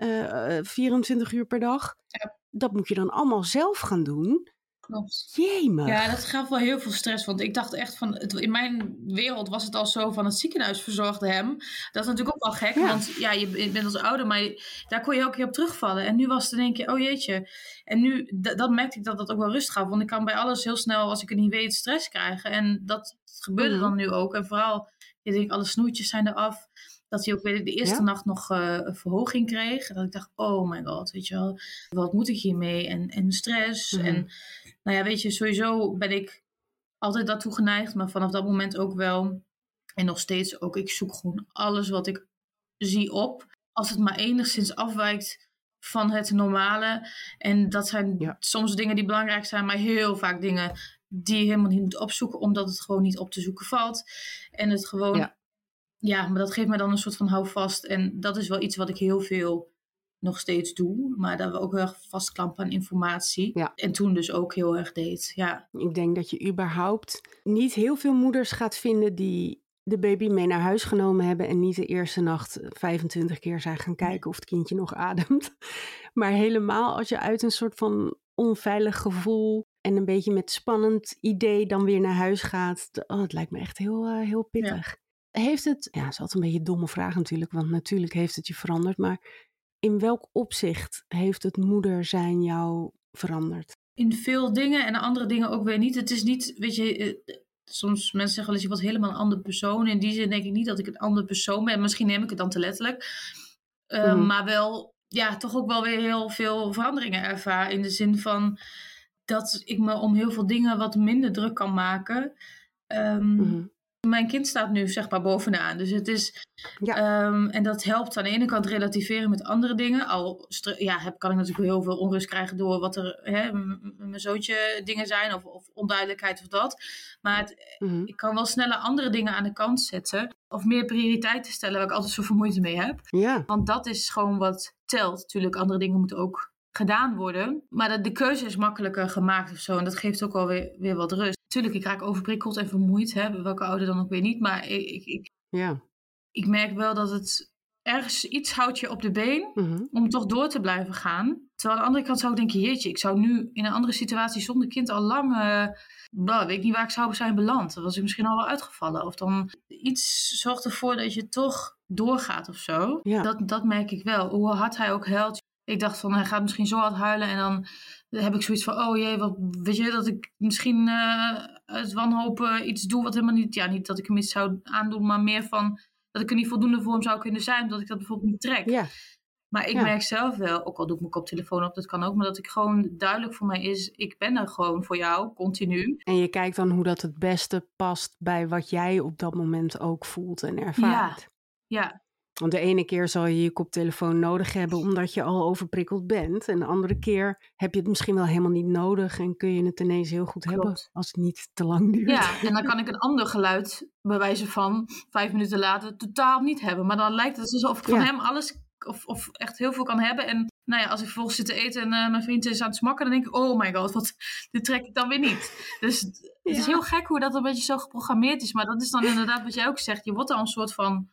24 uur per dag. Ja. Dat moet je dan allemaal zelf gaan doen. Klopt. Jemig. Ja, dat gaf wel heel veel stress. Want ik dacht echt van, in mijn wereld was het al zo van het ziekenhuis verzorgde hem. Dat is natuurlijk ook wel gek. Ja. Want je bent als ouder, maar daar kon je ook weer op terugvallen. En nu was het in één keer, oh jeetje. En nu, dan merkte ik dat dat ook wel rust gaf. Want ik kan bij alles heel snel, als ik het niet weet, stress krijgen. En dat gebeurde dan nu ook. En vooral, je denkt, alle snoertjes zijn eraf. dat hij ook weer de eerste nacht nog een verhoging kreeg. En dat ik dacht, oh my god, weet je wel, wat moet ik hiermee? En stress. En nou ja, weet je, sowieso ben ik altijd daartoe geneigd, maar vanaf dat moment ook wel. En nog steeds ook, ik zoek gewoon alles wat ik zie op. Als het maar enigszins afwijkt van het normale. En dat zijn soms dingen die belangrijk zijn, maar heel vaak dingen die je helemaal niet moet opzoeken, omdat het gewoon niet op te zoeken valt. En het gewoon, maar dat geeft mij dan een soort van houvast. En dat is wel iets wat ik heel veel nog steeds doe, maar dat we ook heel erg vastklampen aan informatie. Ja. En toen dus ook heel erg deed, Ik denk dat je überhaupt niet heel veel moeders gaat vinden die de baby mee naar huis genomen hebben en niet de eerste nacht 25 keer zijn gaan kijken of het kindje nog ademt. Maar helemaal als je uit een soort van onveilig gevoel en een beetje met spannend idee dan weer naar huis gaat. Het lijkt me echt heel pittig. Ja. Heeft het, is altijd een beetje een domme vraag natuurlijk, want natuurlijk heeft het je veranderd, maar in welk opzicht heeft het moeder zijn jou veranderd? In veel dingen en andere dingen ook weer niet. Het is niet, weet je, soms mensen zeggen wel eens je wordt helemaal een andere persoon. In die zin denk ik niet dat ik een andere persoon ben. Misschien neem ik het dan te letterlijk. Maar wel, toch ook wel weer heel veel veranderingen ervaar. In de zin van dat ik me om heel veel dingen wat minder druk kan maken. Mijn kind staat nu zeg maar bovenaan. Dus het is... en dat helpt aan de ene kant relativeren met andere dingen. Kan ik natuurlijk heel veel onrust krijgen door wat er mijn zoontje dingen zijn. Of onduidelijkheid of dat. Maar ik kan wel sneller andere dingen aan de kant zetten. Of meer prioriteiten stellen waar ik altijd zoveel moeite mee heb. Ja. Want dat is gewoon wat telt. Natuurlijk, andere dingen moeten ook gedaan worden. Maar de keuze is makkelijker gemaakt of zo. En dat geeft ook wel weer wat rust. Tuurlijk, ik raak overprikkeld en vermoeid. Welke ouder dan ook weer niet. Maar ik merk wel dat het ergens iets houdt je op de been. Om toch door te blijven gaan. Terwijl aan de andere kant zou ik denken, jeetje, ik zou nu in een andere situatie zonder kind al lang... weet ik niet waar ik zou zijn beland. Dan was ik misschien al wel uitgevallen. Of dan iets zorgt ervoor dat je toch doorgaat of zo. Ja. Dat merk ik wel. Hoe hard hij ook huilt. Ik dacht van, hij gaat misschien zo hard huilen. En dan heb ik zoiets van, oh jee, wat, weet je, dat ik misschien uit wanhoop iets doe wat helemaal niet dat ik hem iets zou aandoen, maar meer van dat ik er niet voldoende voor hem zou kunnen zijn, omdat ik dat bijvoorbeeld niet trek. Ja. Maar ik merk zelf wel, ook al doe ik mijn koptelefoon op, dat kan ook, maar dat ik gewoon duidelijk voor mij is, ik ben er gewoon voor jou, continu. En je kijkt dan hoe dat het beste past bij wat jij op dat moment ook voelt en ervaart. Ja. Want de ene keer zal je je koptelefoon nodig hebben omdat je al overprikkeld bent. En de andere keer heb je het misschien wel helemaal niet nodig en kun je het ineens heel goed hebben als het niet te lang duurt. Ja, en dan kan ik een ander geluid bij wijze van 5 minuten later totaal niet hebben. Maar dan lijkt het alsof ik van hem alles of echt heel veel kan hebben. En nou ja, als ik vervolgens zit te eten en mijn vriend is aan het smakken, dan denk ik, oh my god, dit trek ik dan weer niet. Dus het is heel gek hoe dat een beetje zo geprogrammeerd is. Maar dat is dan inderdaad wat jij ook zegt. Je wordt er een soort van,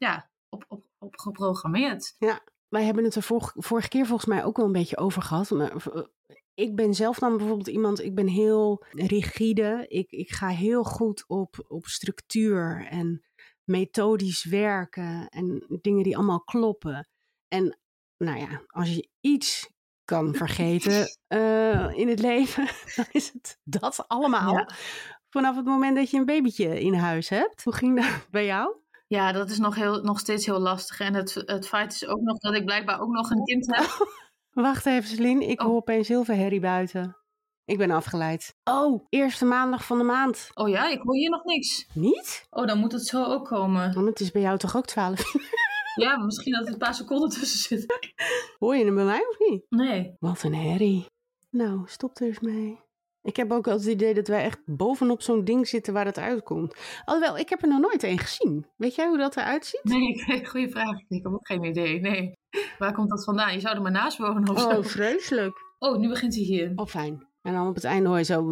op geprogrammeerd. Ja, wij hebben het er vorige keer volgens mij ook wel een beetje over gehad. Maar ik ben zelf dan bijvoorbeeld iemand, ik ben heel rigide. Ik ga heel goed op structuur en methodisch werken en dingen die allemaal kloppen. En nou ja, als je iets kan vergeten in het leven, dan is het dat allemaal. Ja. Vanaf het moment dat je een babytje in huis hebt. Hoe ging dat bij jou? Ja, dat is nog steeds heel lastig. En het feit is ook nog dat ik blijkbaar ook nog een kind heb. Wacht even, Celine. Ik hoor opeens heel veel herrie buiten. Ik ben afgeleid. Oh, eerste maandag van de maand. Oh ja, ik hoor hier nog niks. Niet? Oh, dan moet het zo ook komen. Want het is bij jou toch ook 12 uur? Ja, misschien dat er een paar seconden tussen zitten. Hoor je hem bij mij of niet? Nee. Wat een herrie. Nou, stop er eens mee. Ik heb ook altijd het idee dat wij echt bovenop zo'n ding zitten waar het uitkomt. Alhoewel, ik heb er nog nooit een gezien. Weet jij hoe dat eruit ziet? Nee, goede vraag. Ik heb ook geen idee. Nee. Waar komt dat vandaan? Je zou er maar naast wonen of zo. Oh, vreselijk. Oh, nu begint hij hier. Oh, fijn. En dan op het einde hoor je zo...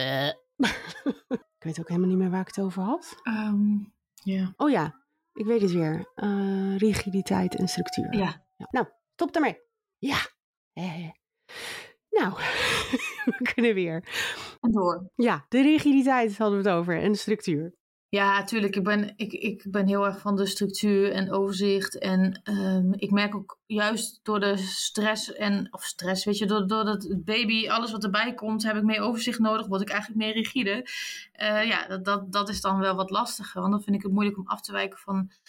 Ik weet ook helemaal niet meer waar ik het over had. Oh ja, ik weet het weer. Rigiditeit en structuur. Ja. Nou, stop ermee. Ja. Nou, we kunnen weer. En door. Ja, de rigiditeit hadden we het over en de structuur. Ja, natuurlijk. Ik ben heel erg van de structuur en overzicht. En ik merk ook juist door de stress, weet je, door dat baby, alles wat erbij komt, heb ik meer overzicht nodig. Word ik eigenlijk meer rigide. Dat is dan wel wat lastiger. Want dan vind ik het moeilijk om af te wijken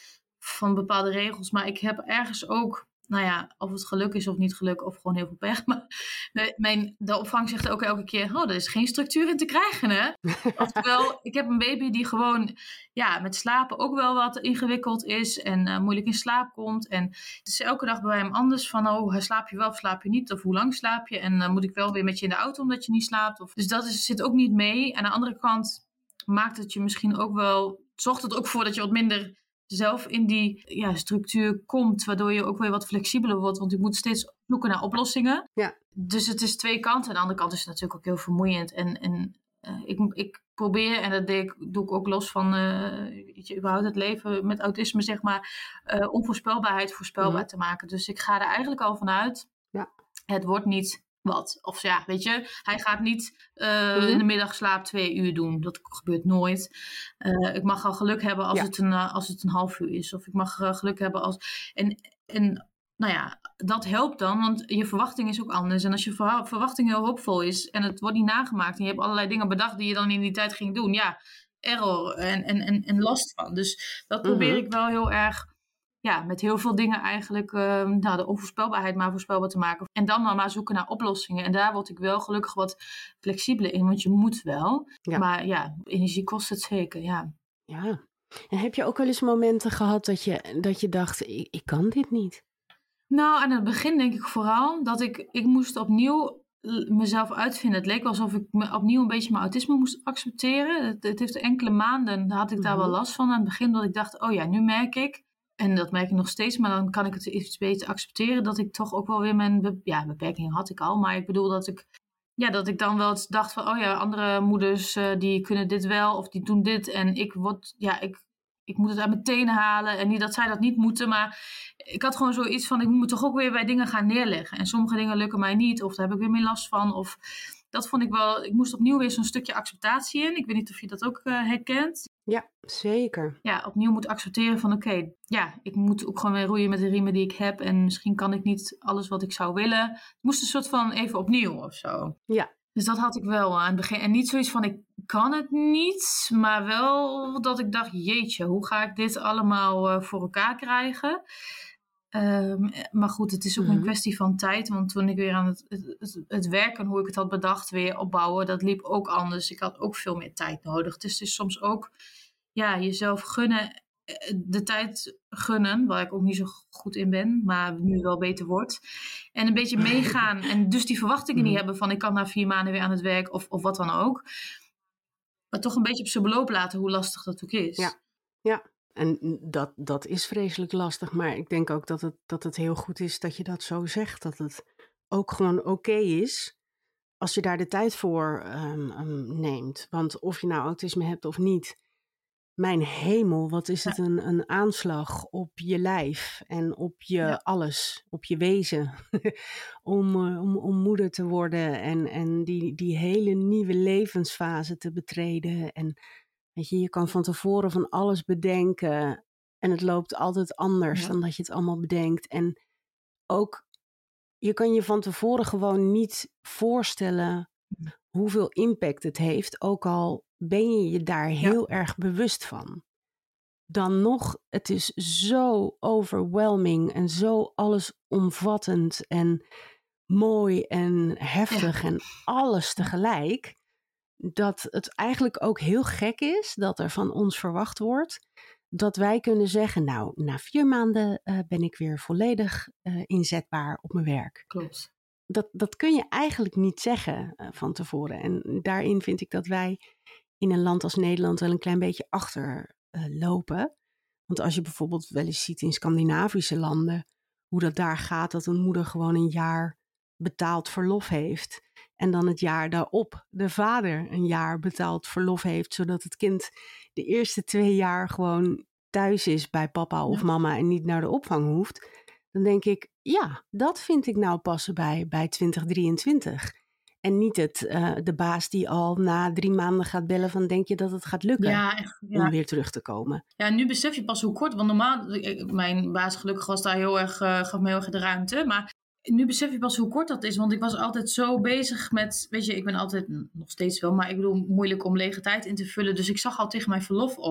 van bepaalde regels. Maar ik heb ergens ook, nou ja, of het geluk is of niet geluk, of gewoon heel veel pech. Maar de opvang zegt ook elke keer, er is geen structuur in te krijgen, hè? Oftewel, ik heb een baby die gewoon met slapen ook wel wat ingewikkeld is en moeilijk in slaap komt. En het is elke dag bij hem anders van, slaap je wel of slaap je niet? Of hoe lang slaap je? En moet ik wel weer met je in de auto omdat je niet slaapt? Dus dat zit ook niet mee. En aan de andere kant maakt het je misschien ook wel, zorgt het ook voor dat je wat minder zelf in die structuur komt, waardoor je ook weer wat flexibeler wordt, want je moet steeds zoeken naar oplossingen. Ja. Dus het is twee kanten. Aan de andere kant is het natuurlijk ook heel vermoeiend. En ik probeer, en dat doe ik ook los van überhaupt het leven met autisme, zeg maar, onvoorspelbaarheid voorspelbaar te maken. Dus ik ga er eigenlijk al vanuit, het wordt niet wat. Of weet je, hij gaat niet in de middagslaap 2 uur doen. Dat gebeurt nooit. Ik mag al geluk hebben als het een half uur is. Of ik mag geluk hebben als... En nou ja, dat helpt dan, want je verwachting is ook anders. En als je verwachting heel hoopvol is en het wordt niet nagemaakt en je hebt allerlei dingen bedacht die je dan in die tijd ging doen, error en last van. Dus dat probeer ik wel heel erg, met heel veel dingen eigenlijk de onvoorspelbaarheid maar voorspelbaar te maken. En dan maar zoeken naar oplossingen. En daar word ik wel gelukkig wat flexibeler in, want je moet wel. Ja. Maar energie kost het zeker, ja. En heb je ook wel eens momenten gehad dat je dacht, ik kan dit niet? Nou, aan het begin denk ik vooral dat ik moest opnieuw mezelf uitvinden. Het leek wel alsof ik opnieuw een beetje mijn autisme moest accepteren. Het heeft enkele maanden, had ik daar wel last van. Aan het begin dat ik dacht, nu merk ik, en dat merk ik nog steeds, maar dan kan ik het iets beter accepteren, dat ik toch ook wel weer mijn beperkingen had ik al. Maar ik bedoel dat ik dan wel eens dacht van, andere moeders die kunnen dit wel of die doen dit. En ik moet het uit mijn tenen halen. En niet dat zij dat niet moeten, maar ik had gewoon zoiets van, ik moet toch ook weer bij dingen gaan neerleggen. En sommige dingen lukken mij niet, of daar heb ik weer meer last van. Of dat vond ik wel, ik moest opnieuw weer zo'n stukje acceptatie in. Ik weet niet of je dat ook herkent. Ja, zeker. Ja, opnieuw moet accepteren van ik moet ook gewoon weer roeien met de riemen die ik heb. En misschien kan ik niet alles wat ik zou willen. Het moest een soort van even opnieuw of zo. Ja. Dus dat had ik wel aan het begin. En niet zoiets van, ik kan het niet. Maar wel dat ik dacht, jeetje, hoe ga ik dit allemaal voor elkaar krijgen? Maar goed, het is ook een kwestie van tijd. Want toen ik weer aan het werken, hoe ik het had bedacht, weer opbouwen, dat liep ook anders. Ik had ook veel meer tijd nodig. Dus het is soms ook jezelf gunnen, de tijd gunnen, waar ik ook niet zo goed in ben, maar nu wel beter wordt. En een beetje meegaan. En dus die verwachtingen niet hebben van, ik kan na 4 maanden weer aan het werk of wat dan ook. Maar toch een beetje op zijn beloop laten hoe lastig dat ook is. Ja. En dat is vreselijk lastig, maar ik denk ook dat het heel goed is dat je dat zo zegt. Dat het ook gewoon oké is als je daar de tijd voor neemt. Want of je nou autisme hebt of niet, mijn hemel, wat is het een aanslag op je lijf en op je alles, op je wezen. om moeder te worden en die hele nieuwe levensfase te betreden. En weet je kan van tevoren van alles bedenken en het loopt altijd anders dan dat je het allemaal bedenkt. En ook, je kan je van tevoren gewoon niet voorstellen hoeveel impact het heeft, ook al ben je je daar heel erg bewust van. Dan nog, het is zo overwhelming en zo allesomvattend en mooi en heftig en alles tegelijk, dat het eigenlijk ook heel gek is dat er van ons verwacht wordt dat wij kunnen zeggen, nou, na 4 maanden ben ik weer volledig inzetbaar op mijn werk. Klopt. Dat kun je eigenlijk niet zeggen van tevoren. En daarin vind ik dat wij in een land als Nederland wel een klein beetje achterlopen. Want als je bijvoorbeeld wel eens ziet in Scandinavische landen, hoe dat daar gaat, dat een moeder gewoon een jaar betaald verlof heeft. En dan het jaar daarop de vader een jaar betaald verlof heeft, zodat het kind de eerste 2 jaar gewoon thuis is bij papa of mama en niet naar de opvang hoeft. Dan denk ik, dat vind ik nou passen bij 2023. En niet de baas die al na 3 maanden gaat bellen van, denk je dat het gaat lukken om weer terug te komen? Ja, nu besef je pas hoe kort, want normaal, mijn baas gelukkig was daar gaf me heel erg de ruimte, maar nu besef je pas hoe kort dat is, want ik was altijd zo bezig met, weet je, ik ben altijd, nog steeds wel, maar ik bedoel, moeilijk om lege tijd in te vullen, dus ik zag al tegen mijn verlof op,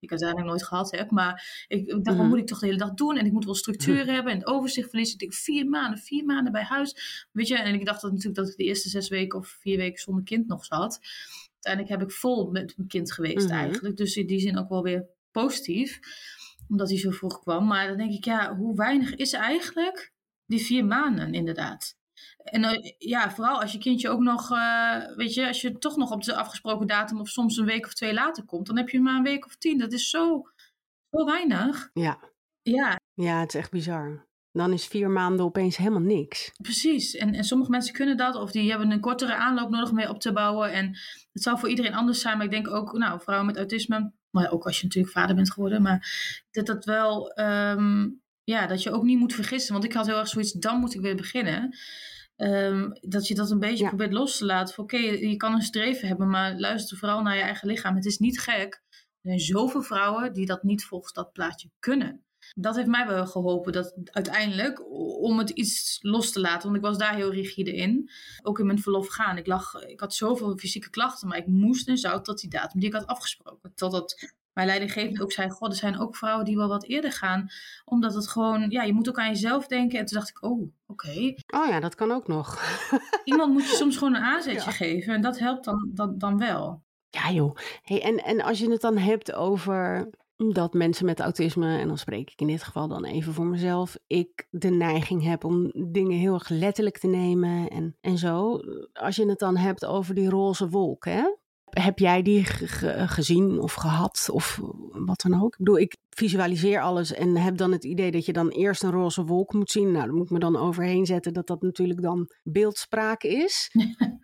ik uiteindelijk nooit gehad heb. Maar ik dacht, wat moet ik toch de hele dag doen? En ik moet wel structuur hebben en het overzicht verliezen. Ik denk, 4 maanden bij huis. Weet je, en ik dacht natuurlijk dat ik de eerste 6 weken of 4 weken zonder kind nog zat. Uiteindelijk heb ik vol met mijn kind geweest eigenlijk. Dus in die zin ook wel weer positief. Omdat hij zo vroeg kwam. Maar dan denk ik, ja, hoe weinig is eigenlijk die 4 maanden inderdaad. En vooral als je kindje ook nog, weet je, als je toch nog op de afgesproken datum of soms een week of 2 later komt, dan heb je maar een week of 10. Dat is zo weinig. Ja. Ja. Ja, het is echt bizar. Dan is 4 maanden opeens helemaal niks. Precies. En sommige mensen kunnen dat, of die hebben een kortere aanloop nodig om mee op te bouwen. En het zal voor iedereen anders zijn, maar ik denk ook, vrouwen met autisme, maar ook als je natuurlijk vader bent geworden, maar dat wel, dat je ook niet moet vergissen. Want ik had heel erg zoiets, dan moet ik weer beginnen. Dat je dat een beetje probeert los te laten. Oké, je kan een streven hebben, maar luister vooral naar je eigen lichaam. Het is niet gek. Er zijn zoveel vrouwen die dat niet volgens dat plaatje kunnen. Dat heeft mij wel geholpen, dat uiteindelijk, om het iets los te laten. Want ik was daar heel rigide in. Ook in mijn verlof gaan. Ik had zoveel fysieke klachten, maar ik moest en zou tot die datum die ik had afgesproken. Totdat mijn leidinggevende ook zei, er zijn ook vrouwen die wel wat eerder gaan. Omdat het gewoon, je moet ook aan jezelf denken. En toen dacht ik, oké. Oh ja, dat kan ook nog. Iemand moet je soms gewoon een aanzetje geven. En dat helpt dan wel. Ja joh. Hey, en als je het dan hebt over dat mensen met autisme, en dan spreek ik in dit geval dan even voor mezelf, ik de neiging heb om dingen heel erg letterlijk te nemen en zo. Als je het dan hebt over die roze wolk, hè? Heb jij die gezien of gehad of wat dan ook? Ik bedoel, ik visualiseer alles en heb dan het idee dat je dan eerst een roze wolk moet zien. Nou, daar moet ik me dan overheen zetten dat natuurlijk dan beeldspraak is.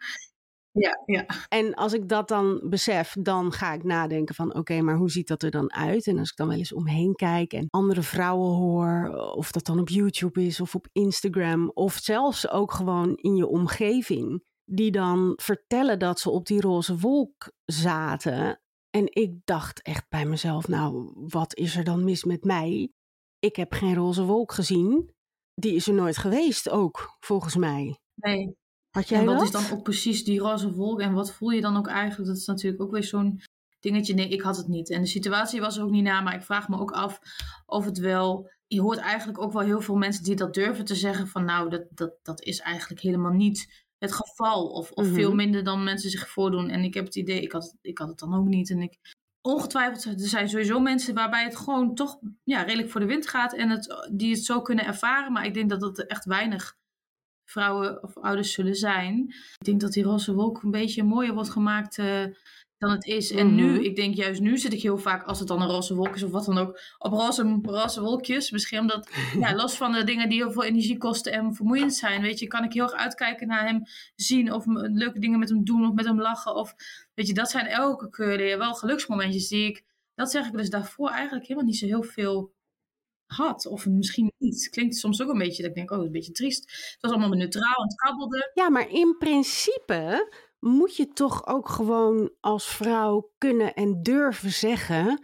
Ja. En als ik dat dan besef, dan ga ik nadenken van oké, maar hoe ziet dat er dan uit? En als ik dan wel eens omheen kijk en andere vrouwen hoor, of dat dan op YouTube is of op Instagram, of zelfs ook gewoon in je omgeving, die dan vertellen dat ze op die roze wolk zaten. En ik dacht echt bij mezelf, nou, wat is er dan mis met mij? Ik heb geen roze wolk gezien. Die is er nooit geweest ook, volgens mij. Nee. Had jij en wat dat? is dan ook precies die roze wolk? En wat voel je dan ook eigenlijk? Dat is natuurlijk ook weer zo'n dingetje. Nee, ik had het niet. En de situatie was er ook niet na. Maar ik vraag me ook af of het wel... Je hoort eigenlijk ook wel heel veel mensen die dat durven te zeggen van nou, dat is eigenlijk helemaal niet het geval. Of veel minder dan mensen zich voordoen. En ik heb het idee, ik had het dan ook niet. En ongetwijfeld, er zijn sowieso mensen waarbij het gewoon toch redelijk voor de wind gaat. En die het zo kunnen ervaren. Maar ik denk dat het echt weinig vrouwen of ouders zullen zijn. Ik denk dat die roze wolk een beetje mooier wordt gemaakt dan het is. En nu, ik denk juist nu zit ik heel vaak, als het dan een roze wolk is of wat dan ook, op roze wolkjes. Misschien omdat, los van de dingen die heel veel energie kosten en vermoeiend zijn, weet je, kan ik heel erg uitkijken naar hem zien of leuke dingen met hem doen of met hem lachen. Of, weet je, dat zijn elke keer wel geluksmomentjes die dat zeg ik dus daarvoor eigenlijk helemaal niet zo heel veel had. Of misschien niet. Klinkt soms ook een beetje dat ik denk, een beetje triest. Het was allemaal neutraal en het kabbelde. Ja, maar in principe moet je toch ook gewoon als vrouw kunnen en durven zeggen,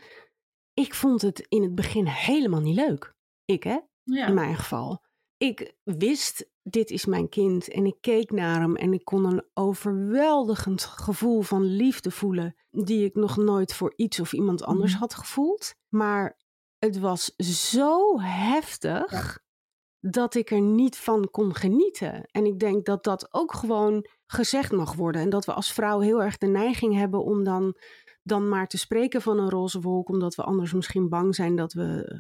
ik vond het in het begin helemaal niet leuk. Ik hè, in mijn geval. Ik wist, dit is mijn kind en ik keek naar hem en ik kon een overweldigend gevoel van liefde voelen die ik nog nooit voor iets of iemand anders had gevoeld. Maar het was zo heftig dat ik er niet van kon genieten. En ik denk dat dat ook gewoon gezegd mag worden. En dat we als vrouw heel erg de neiging hebben om dan maar te spreken van een roze wolk, omdat we anders misschien bang zijn dat we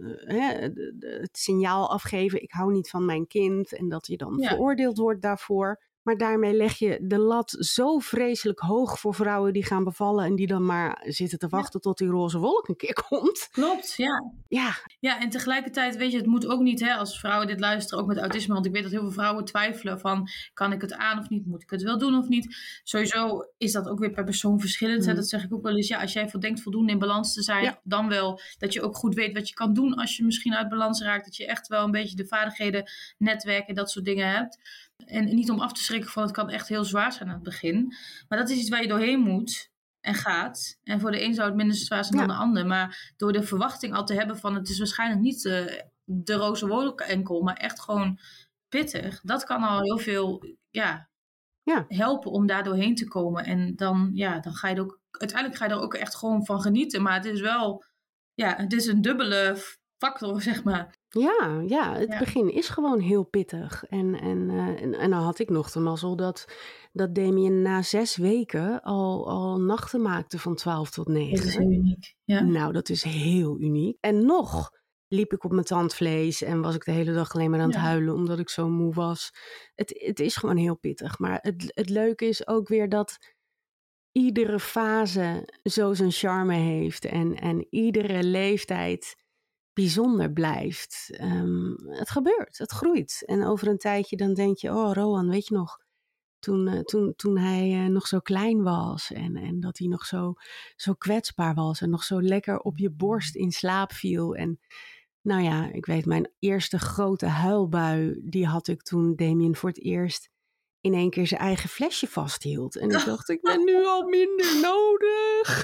het signaal afgeven, ik hou niet van mijn kind, en dat je dan veroordeeld wordt daarvoor. Maar daarmee leg je de lat zo vreselijk hoog voor vrouwen die gaan bevallen en die dan maar zitten te wachten tot die roze wolk een keer komt. Klopt, ja. Ja, en tegelijkertijd, weet je, het moet ook niet, als vrouwen dit luisteren, ook met autisme, want ik weet dat heel veel vrouwen twijfelen van, kan ik het aan of niet? Moet ik het wel doen of niet? Sowieso is dat ook weer per persoon verschillend. Dat zeg ik ook wel eens. Als jij denkt voldoende in balans te zijn, dan wel dat je ook goed weet wat je kan doen als je misschien uit balans raakt. Dat je echt wel een beetje de vaardigheden, netwerken, dat soort dingen hebt. En niet om af te schrikken van het kan echt heel zwaar zijn aan het begin. Maar dat is iets waar je doorheen moet en gaat. En voor de een zou het minder zwaar zijn dan de ander. Maar door de verwachting al te hebben van het is waarschijnlijk niet de roze wolk enkel, maar echt gewoon pittig. Dat kan al heel veel helpen om daar doorheen te komen. En dan ga je er ook uiteindelijk ga je er ook echt gewoon van genieten. Maar het is wel, het is een dubbele factor, zeg maar. Ja, het begin is gewoon heel pittig. En dan had ik nog de mazzel dat Damien na 6 weken al nachten maakte van 12 tot 9. Dat is heel uniek. Ja. Nou, dat is heel uniek. En nog liep ik op mijn tandvlees en was ik de hele dag alleen maar aan het huilen omdat ik zo moe was. Het is gewoon heel pittig. Maar het leuke is ook weer dat iedere fase zo zijn charme heeft en iedere leeftijd bijzonder blijft. Het gebeurt, het groeit. En over een tijdje dan denk je, oh Rowan, weet je nog, toen hij nog zo klein was en dat hij nog zo kwetsbaar was en nog zo lekker op je borst in slaap viel. En nou ja, ik weet, mijn eerste grote huilbui, die had ik toen Damien voor het eerst in één keer zijn eigen flesje vasthield. En ik dacht, ik ben nu al minder nodig.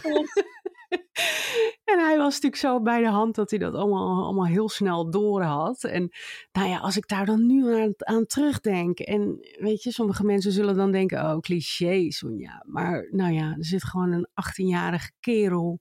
En hij was natuurlijk zo bij de hand dat hij dat allemaal heel snel door had. En nou ja, als ik daar dan nu aan terugdenk. En weet je, sommige mensen zullen dan denken, oh, cliché, Sonja. Maar nou ja, er zit gewoon een 18-jarige kerel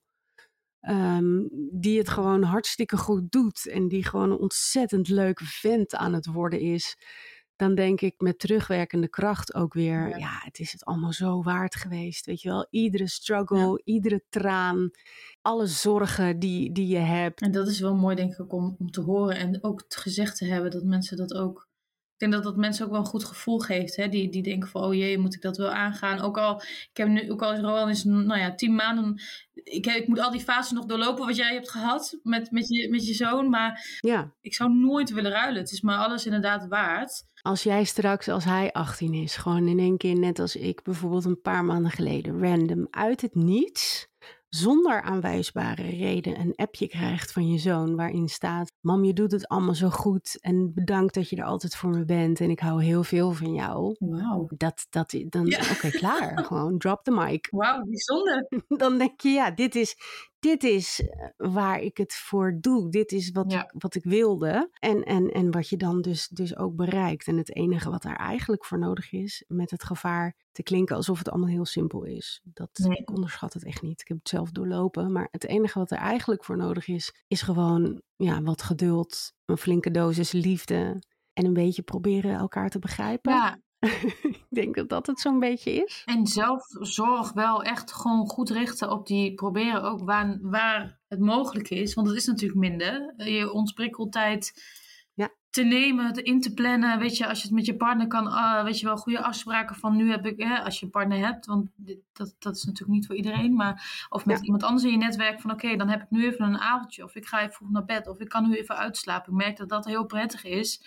die het gewoon hartstikke goed doet. En die gewoon een ontzettend leuke vent aan het worden is. Dan denk ik met terugwerkende kracht ook weer, het is het allemaal zo waard geweest. Weet je wel, iedere struggle, iedere traan, alle zorgen die je hebt. En dat is wel mooi, denk ik, om te horen en ook gezegd te hebben dat mensen dat ook. Ik denk dat mensen ook wel een goed gevoel geeft. Hè? Die denken van, oh jee, moet ik dat wel aangaan? Ook al is Rowan is 10 maanden. Ik moet al die fases nog doorlopen wat jij hebt gehad met je zoon. Maar ik zou nooit willen ruilen. Het is maar alles inderdaad waard. Als jij straks, als hij 18 is, gewoon in één keer net als ik, bijvoorbeeld een paar maanden geleden, random, uit het niets, zonder aanwijsbare reden een appje krijgt van je zoon waarin staat, mam, je doet het allemaal zo goed en bedankt dat je er altijd voor me bent en ik hou heel veel van jou. Wauw. Oké, klaar. Gewoon drop the mic. Wauw, bijzonder. Dan denk je, dit is waar ik het voor doe. Dit is wat ik wilde. En wat je dan dus ook bereikt. En het enige wat daar eigenlijk voor nodig is, met het gevaar te klinken alsof het allemaal heel simpel is. Ik onderschat het echt niet. Ik heb het zelf doorlopen. Maar het enige wat er eigenlijk voor nodig is gewoon wat geduld, een flinke dosis liefde en een beetje proberen elkaar te begrijpen. Ja. Ik denk dat het zo'n beetje is. En zelfzorg wel echt gewoon goed richten op proberen ook waar het mogelijk is. Want het is natuurlijk minder. Je ontprikkeltijd te nemen, in te plannen. Weet je, als je het met je partner kan, weet je wel, goede afspraken van nu heb ik, als je een partner hebt. Want dat is natuurlijk niet voor iedereen. Maar, of met iemand anders in je netwerk van oké, dan heb ik nu even een avondje. Of ik ga even vroeg naar bed. Of ik kan nu even uitslapen. Ik merk dat heel prettig is.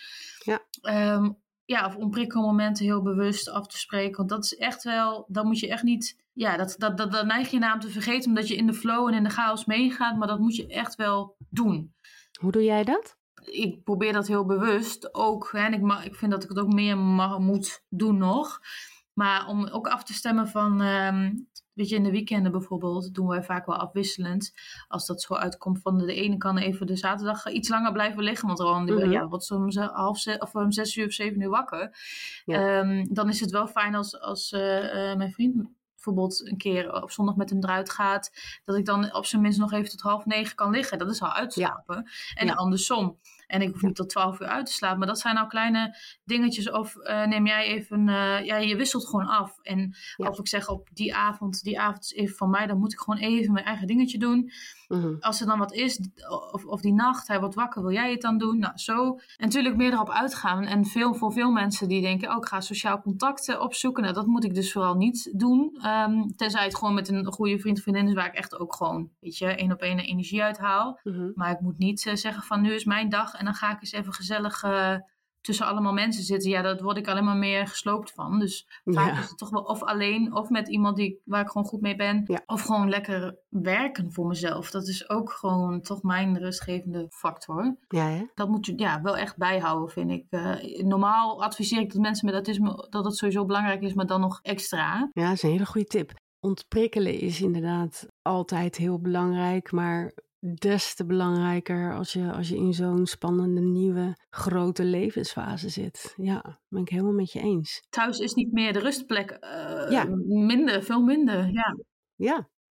Ja. Of om prikkelmomenten heel bewust af te spreken. Want dat is echt wel, dan moet je echt niet, dat neig je naar om te vergeten omdat je in de flow en in de chaos meegaat. Maar dat moet je echt wel doen. Hoe doe jij dat? Ik probeer dat heel bewust ook. Hè, en ik vind dat ik het ook meer moet doen nog. Maar om ook af te stemmen van, weet je, in de weekenden bijvoorbeeld doen wij vaak wel afwisselend. Als dat zo uitkomt van de ene kan even de zaterdag iets langer blijven liggen. Want Rowan wordt zo om 6 uur of 7 uur wakker. Ja. Dan is het wel fijn als mijn vriend bijvoorbeeld een keer op zondag met hem eruit gaat. Dat ik dan op zijn minst nog even tot 8:30 kan liggen. Dat is al uitslapen. Ja. En andersom. En ik hoef niet tot 12 uur uit te slapen. Maar dat zijn nou kleine dingetjes. Of neem jij even... je wisselt gewoon af. En of ik zeg op die avond is even van mij. Dan moet ik gewoon even mijn eigen dingetje doen. Mm-hmm. Als er dan wat is. Of die nacht, hij wordt wakker. Wil jij het dan doen? Nou, zo. En natuurlijk meer erop uitgaan. En voor veel mensen die denken... ik ga sociaal contacten opzoeken. Nou, dat moet ik dus vooral niet doen. Tenzij het gewoon met een goede vriend of vriendin is. Waar ik echt ook gewoon, weet je, 1 op 1 energie uithaal. Mm-hmm. Maar ik moet niet zeggen van nu is mijn dag... En dan ga ik eens even gezellig tussen allemaal mensen zitten. Ja, daar word ik alleen maar meer gesloopt van. Dus vaak is het toch wel of alleen... of met iemand waar ik gewoon goed mee ben. Ja. Of gewoon lekker werken voor mezelf. Dat is ook gewoon toch mijn rustgevende factor. Ja, hè? Dat moet je wel echt bijhouden, vind ik. Normaal adviseer ik dat mensen met autisme... dat het sowieso belangrijk is, maar dan nog extra. Ja, dat is een hele goede tip. Ontprikkelen is inderdaad altijd heel belangrijk, maar... des te belangrijker als je in zo'n spannende, nieuwe, grote levensfase zit. Ja, ben ik helemaal met je eens. Thuis is niet meer de rustplek. Veel minder. Ja. Ja,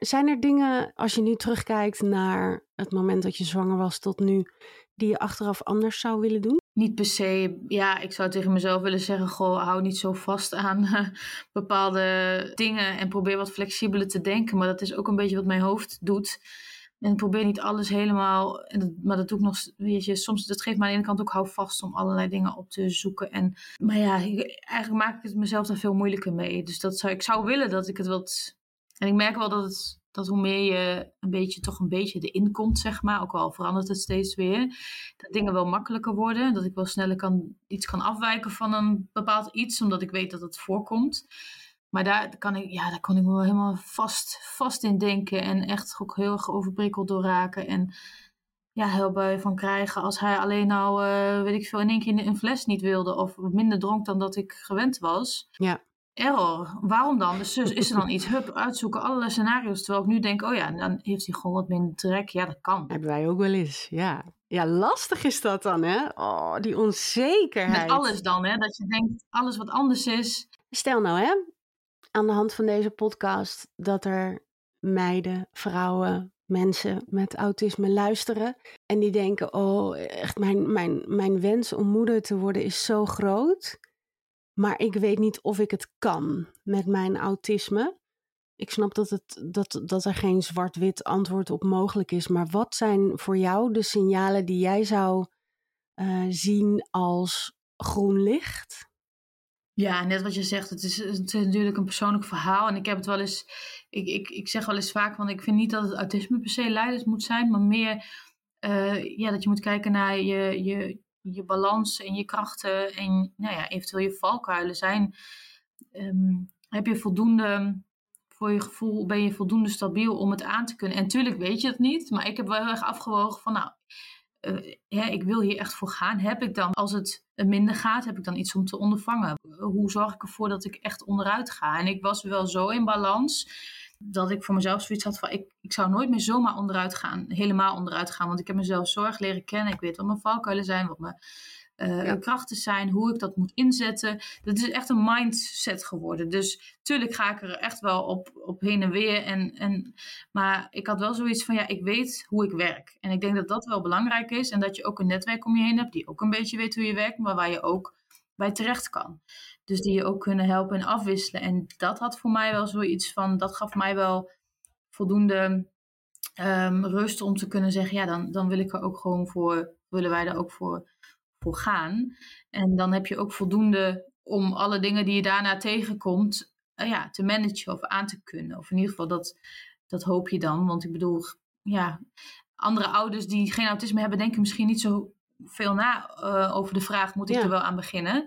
Zijn er dingen, als je nu terugkijkt naar het moment dat je zwanger was tot nu, die je achteraf anders zou willen doen? Niet per se. Ja, ik zou tegen mezelf willen zeggen, goh, hou niet zo vast aan bepaalde dingen en probeer wat flexibeler te denken. Maar dat is ook een beetje wat mijn hoofd doet. En probeer niet alles helemaal, maar dat doe ik nog, weet je, soms, dat geeft me aan de ene kant ook hou vast om allerlei dingen op te zoeken. Maar ja, eigenlijk maak ik het mezelf daar veel moeilijker mee. Dus ik zou willen dat ik het wat, en ik merk wel dat hoe meer je toch een beetje erin komt, zeg maar, ook al verandert het steeds weer, dat dingen wel makkelijker worden. Dat ik wel sneller iets kan afwijken van een bepaald iets, omdat ik weet dat het voorkomt. Maar daar kon ik me wel helemaal vast in denken en echt ook heel erg overprikkeld door raken. En ja, heel bui van krijgen als hij alleen nou, weet ik veel, in één keer een fles niet wilde of minder dronk dan dat ik gewend was. Ja. Error. Waarom dan? Dus is er dan iets? Uitzoeken, allerlei scenario's. Terwijl ik nu denk, oh ja, dan heeft hij gewoon wat minder trek. Ja, dat kan. Hebben wij ook wel eens, ja. Ja, lastig is dat dan, hè? Oh, die onzekerheid. Met alles dan, hè? Dat je denkt, alles wat anders is. Stel nou, hè, aan de hand van deze podcast, dat er meiden, vrouwen, mensen met autisme luisteren. En die denken, oh, echt mijn wens om moeder te worden is zo groot. Maar ik weet niet of ik het kan met mijn autisme. Ik snap dat er geen zwart-wit antwoord op mogelijk is. Maar wat zijn voor jou de signalen die jij zou zien als groen licht? Ja, net wat je zegt, het is natuurlijk een persoonlijk verhaal. En ik heb het wel eens, ik zeg wel eens vaak, want ik vind niet dat het autisme per se leidend moet zijn. Maar meer dat je moet kijken naar je balans en je krachten en nou ja, eventueel je valkuilen heb je voldoende, voor je gevoel ben je voldoende stabiel om het aan te kunnen. En natuurlijk weet je het niet, maar ik heb wel heel erg afgewogen van nou, ik wil hier echt voor gaan. Heb ik dan, als het minder gaat, heb ik dan iets om te ondervangen? Hoe zorg ik ervoor dat ik echt onderuit ga? En ik was wel zo in balans dat ik voor mezelf zoiets had van ik zou nooit meer zomaar onderuit gaan, helemaal onderuit gaan, want ik heb mezelf zo erg leren kennen. Ik weet wat mijn valkuilen zijn, wat mijn krachten zijn, hoe ik dat moet inzetten. Dat is echt een mindset geworden. Dus tuurlijk ga ik er echt wel op heen en weer. Maar ik had wel zoiets van, ja, ik weet hoe ik werk. En ik denk dat dat wel belangrijk is. En dat je ook een netwerk om je heen hebt die ook een beetje weet hoe je werkt, maar waar je ook bij terecht kan. Dus die je ook kunnen helpen en afwisselen. En dat had voor mij wel zoiets van, dat gaf mij wel voldoende rust om te kunnen zeggen, ja, dan wil ik er ook gewoon willen wij er ook voor gaan. En dan heb je ook voldoende om alle dingen die je daarna tegenkomt te managen of aan te kunnen. Of in ieder geval dat hoop je dan. Want ik bedoel, ja, andere ouders die geen autisme hebben denken misschien niet zo veel na over de vraag, moet ik er wel aan beginnen?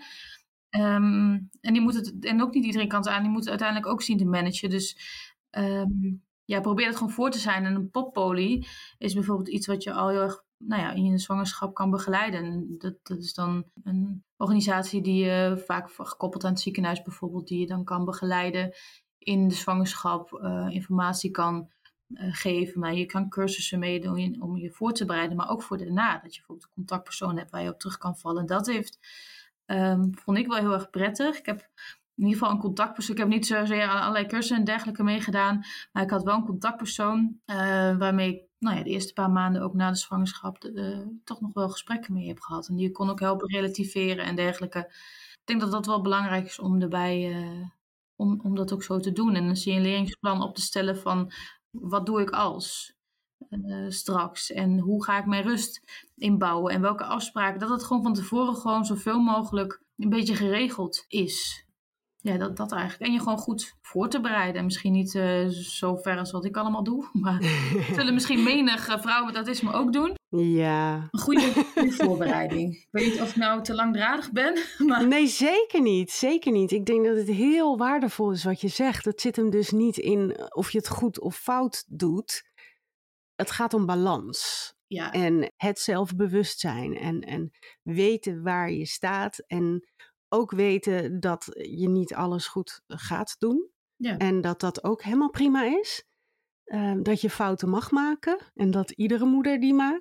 En ook niet iedereen kan het aan, die moet het uiteindelijk ook zien te managen. Dus probeer het gewoon voor te zijn. En een poppolie is bijvoorbeeld iets wat je al heel erg in je zwangerschap kan begeleiden. Dat is dan een organisatie die je vaak gekoppeld aan het ziekenhuis bijvoorbeeld, die je dan kan begeleiden in de zwangerschap, informatie kan geven. Maar je kan cursussen meedoen om je voor te bereiden, maar ook voor daarna. Dat je bijvoorbeeld een contactpersoon hebt waar je op terug kan vallen. Dat vond ik wel heel erg prettig. Ik heb in ieder geval een contactpersoon. Ik heb niet zozeer aan allerlei cursussen en dergelijke meegedaan. Maar ik had wel een contactpersoon waarmee ik de eerste paar maanden ook na de zwangerschap toch nog wel gesprekken mee heb gehad. En die kon ook helpen relativeren en dergelijke. Ik denk dat dat wel belangrijk is om erbij om dat ook zo te doen. En een signaleringsplan op te stellen van wat doe ik als straks? En hoe ga ik mijn rust inbouwen? En welke afspraken? Dat het gewoon van tevoren gewoon zoveel mogelijk een beetje geregeld is. Ja, dat eigenlijk. En je gewoon goed voor te bereiden. Misschien niet zo ver als wat ik allemaal doe. Maar zullen misschien menig vrouwen met autisme ook doen. Ja. Een goede voorbereiding. Ik weet niet of ik nou te langdradig ben. Maar... Nee, zeker niet. Zeker niet. Ik denk dat het heel waardevol is wat je zegt. Het zit hem dus niet in of je het goed of fout doet. Het gaat om balans. Ja. En het zelfbewustzijn. En weten waar je staat. En ook weten dat je niet alles goed gaat doen. Ja. En dat ook helemaal prima is. Dat je fouten mag maken. En dat iedere moeder die maakt.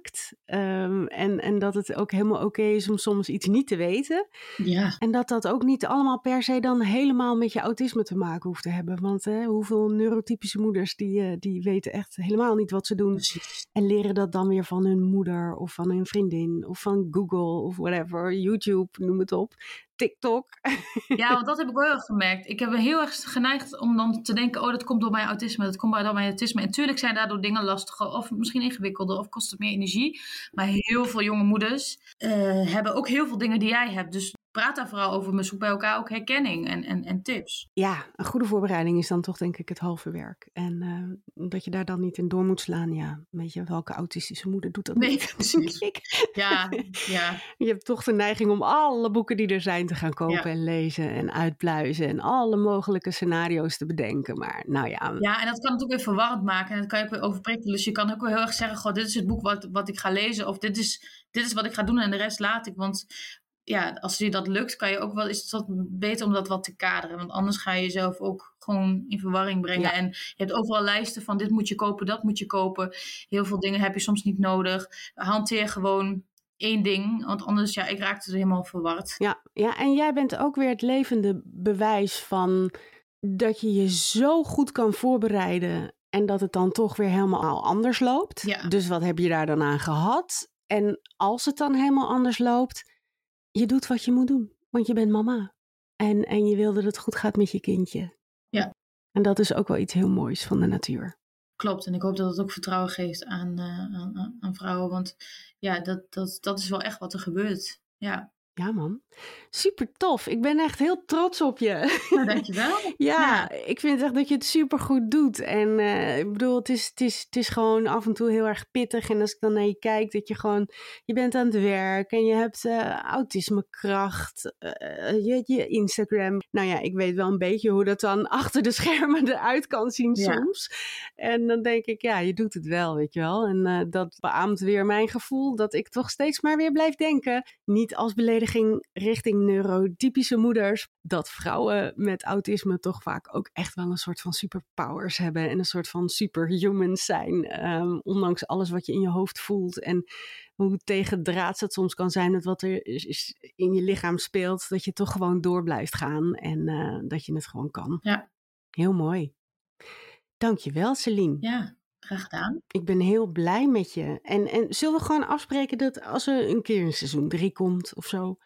En dat het ook helemaal oké is om soms iets niet te weten. Ja. En dat ook niet allemaal per se dan helemaal met je autisme te maken hoeft te hebben. Want hoeveel neurotypische moeders die weten echt helemaal niet wat ze doen. Precies. En leren dat dan weer van hun moeder of van hun vriendin of van Google of whatever. YouTube, noem het op. TikTok. Ja, want dat heb ik wel heel erg gemerkt. Ik heb heel erg geneigd om dan te denken, dat komt door mijn autisme, dat komt door mijn autisme. En natuurlijk zijn daardoor dingen lastiger of misschien ingewikkelder of kost het meer energie. Maar heel veel jonge moeders hebben ook heel veel dingen die jij hebt. Dus praat daar vooral over, maar zoek bij elkaar ook herkenning en tips. Ja, een goede voorbereiding is dan toch denk ik het halve werk. En dat je daar dan niet in door moet slaan. Ja, weet je, welke autistische moeder doet dat niet? Precies. Ja. Je hebt toch de neiging om alle boeken die er zijn te gaan kopen en lezen en uitpluizen. En alle mogelijke scenario's te bedenken. Maar nou ja. Ja, en dat kan het ook weer verwarrend maken. En dat kan je ook weer overprikkelen. Dus je kan ook wel heel erg zeggen, goh, dit is het boek wat ik ga lezen. Of dit is wat ik ga doen en de rest laat ik. Want ja, als je dat lukt, is het wat beter om dat wat te kaderen. Want anders ga je jezelf ook gewoon in verwarring brengen. Ja. En je hebt overal lijsten van dit moet je kopen, dat moet je kopen. Heel veel dingen heb je soms niet nodig. Hanteer gewoon 1 ding, want anders, ik raakte er helemaal verward. Ja, en jij bent ook weer het levende bewijs van dat je je zo goed kan voorbereiden en dat het dan toch weer helemaal anders loopt. Ja. Dus wat heb je daar dan aan gehad? En als het dan helemaal anders loopt, je doet wat je moet doen, want je bent mama. En je wil dat het goed gaat met je kindje. Ja. En dat is ook wel iets heel moois van de natuur. Klopt, en ik hoop dat het ook vertrouwen geeft aan vrouwen, want ja, dat is wel echt wat er gebeurt. Ja man, super tof. Ik ben echt heel trots op je. Nou, dankjewel. Ja, ik vind echt dat je het super goed doet. En ik bedoel, het is gewoon af en toe heel erg pittig. En als ik dan naar je kijk, dat je bent aan het werk en je hebt autismekracht, je Instagram. Nou ja, ik weet wel een beetje hoe dat dan achter de schermen eruit kan zien soms. En dan denk ik, ja, je doet het wel, weet je wel. En dat beaamt weer mijn gevoel dat ik toch steeds maar weer blijf denken. Niet als belediging richting neurotypische moeders, dat vrouwen met autisme toch vaak ook echt wel een soort van superpowers hebben en een soort van superhumans zijn, ondanks alles wat je in je hoofd voelt en hoe tegendraads het soms kan zijn met wat er in je lichaam speelt, dat je toch gewoon door blijft gaan en dat je het gewoon kan. Ja. Heel mooi. Dankjewel, Celine. Ja. Graag gedaan. Ik ben heel blij met je. En zullen we gewoon afspreken dat als er een keer in seizoen 3 komt of zo,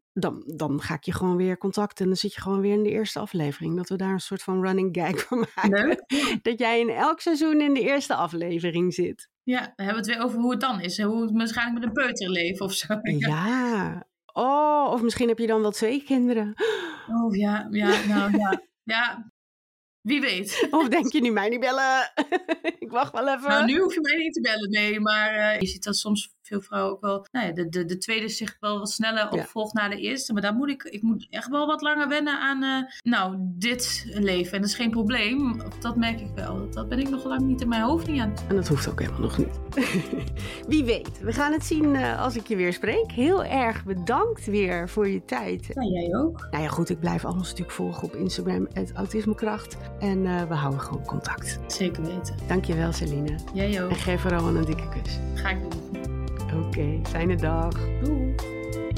dan ga ik je gewoon weer contacten. En dan zit je gewoon weer in de eerste aflevering. Dat we daar een soort van running gag van maken. Leuk. Dat jij in elk seizoen in de eerste aflevering zit. Ja, dan hebben we het weer over hoe het dan is. Hoe het waarschijnlijk met een peuter leven of zo. Ja. Oh, of misschien heb je dan wel 2 kinderen. Oh ja, nou ja. Ja. Wie weet. Of denk je nu mij niet bellen? Ik wacht wel even. Nou, nu hoef je mij niet te bellen, nee. Maar je ziet dat soms veel vrouwen ook wel... Nou ja, de tweede zich wel wat sneller opvolgt na de eerste. Maar daar moet ik moet echt wel wat langer wennen aan dit leven. En dat is geen probleem. Dat merk ik wel. Dat ben ik nog lang niet in mijn hoofd niet aan. En dat hoeft ook helemaal nog niet. Wie weet. We gaan het zien als ik je weer spreek. Heel erg bedankt weer voor je tijd. Ja, jij ook. Nou ja, goed. Ik blijf alles natuurlijk volgen op Instagram @autismekracht. En we houden gewoon contact. Zeker weten. Dankjewel, Celine. Jij ook. En geef Rowan een dikke kus. Ga ik doen. Oké, fijne dag. Doei.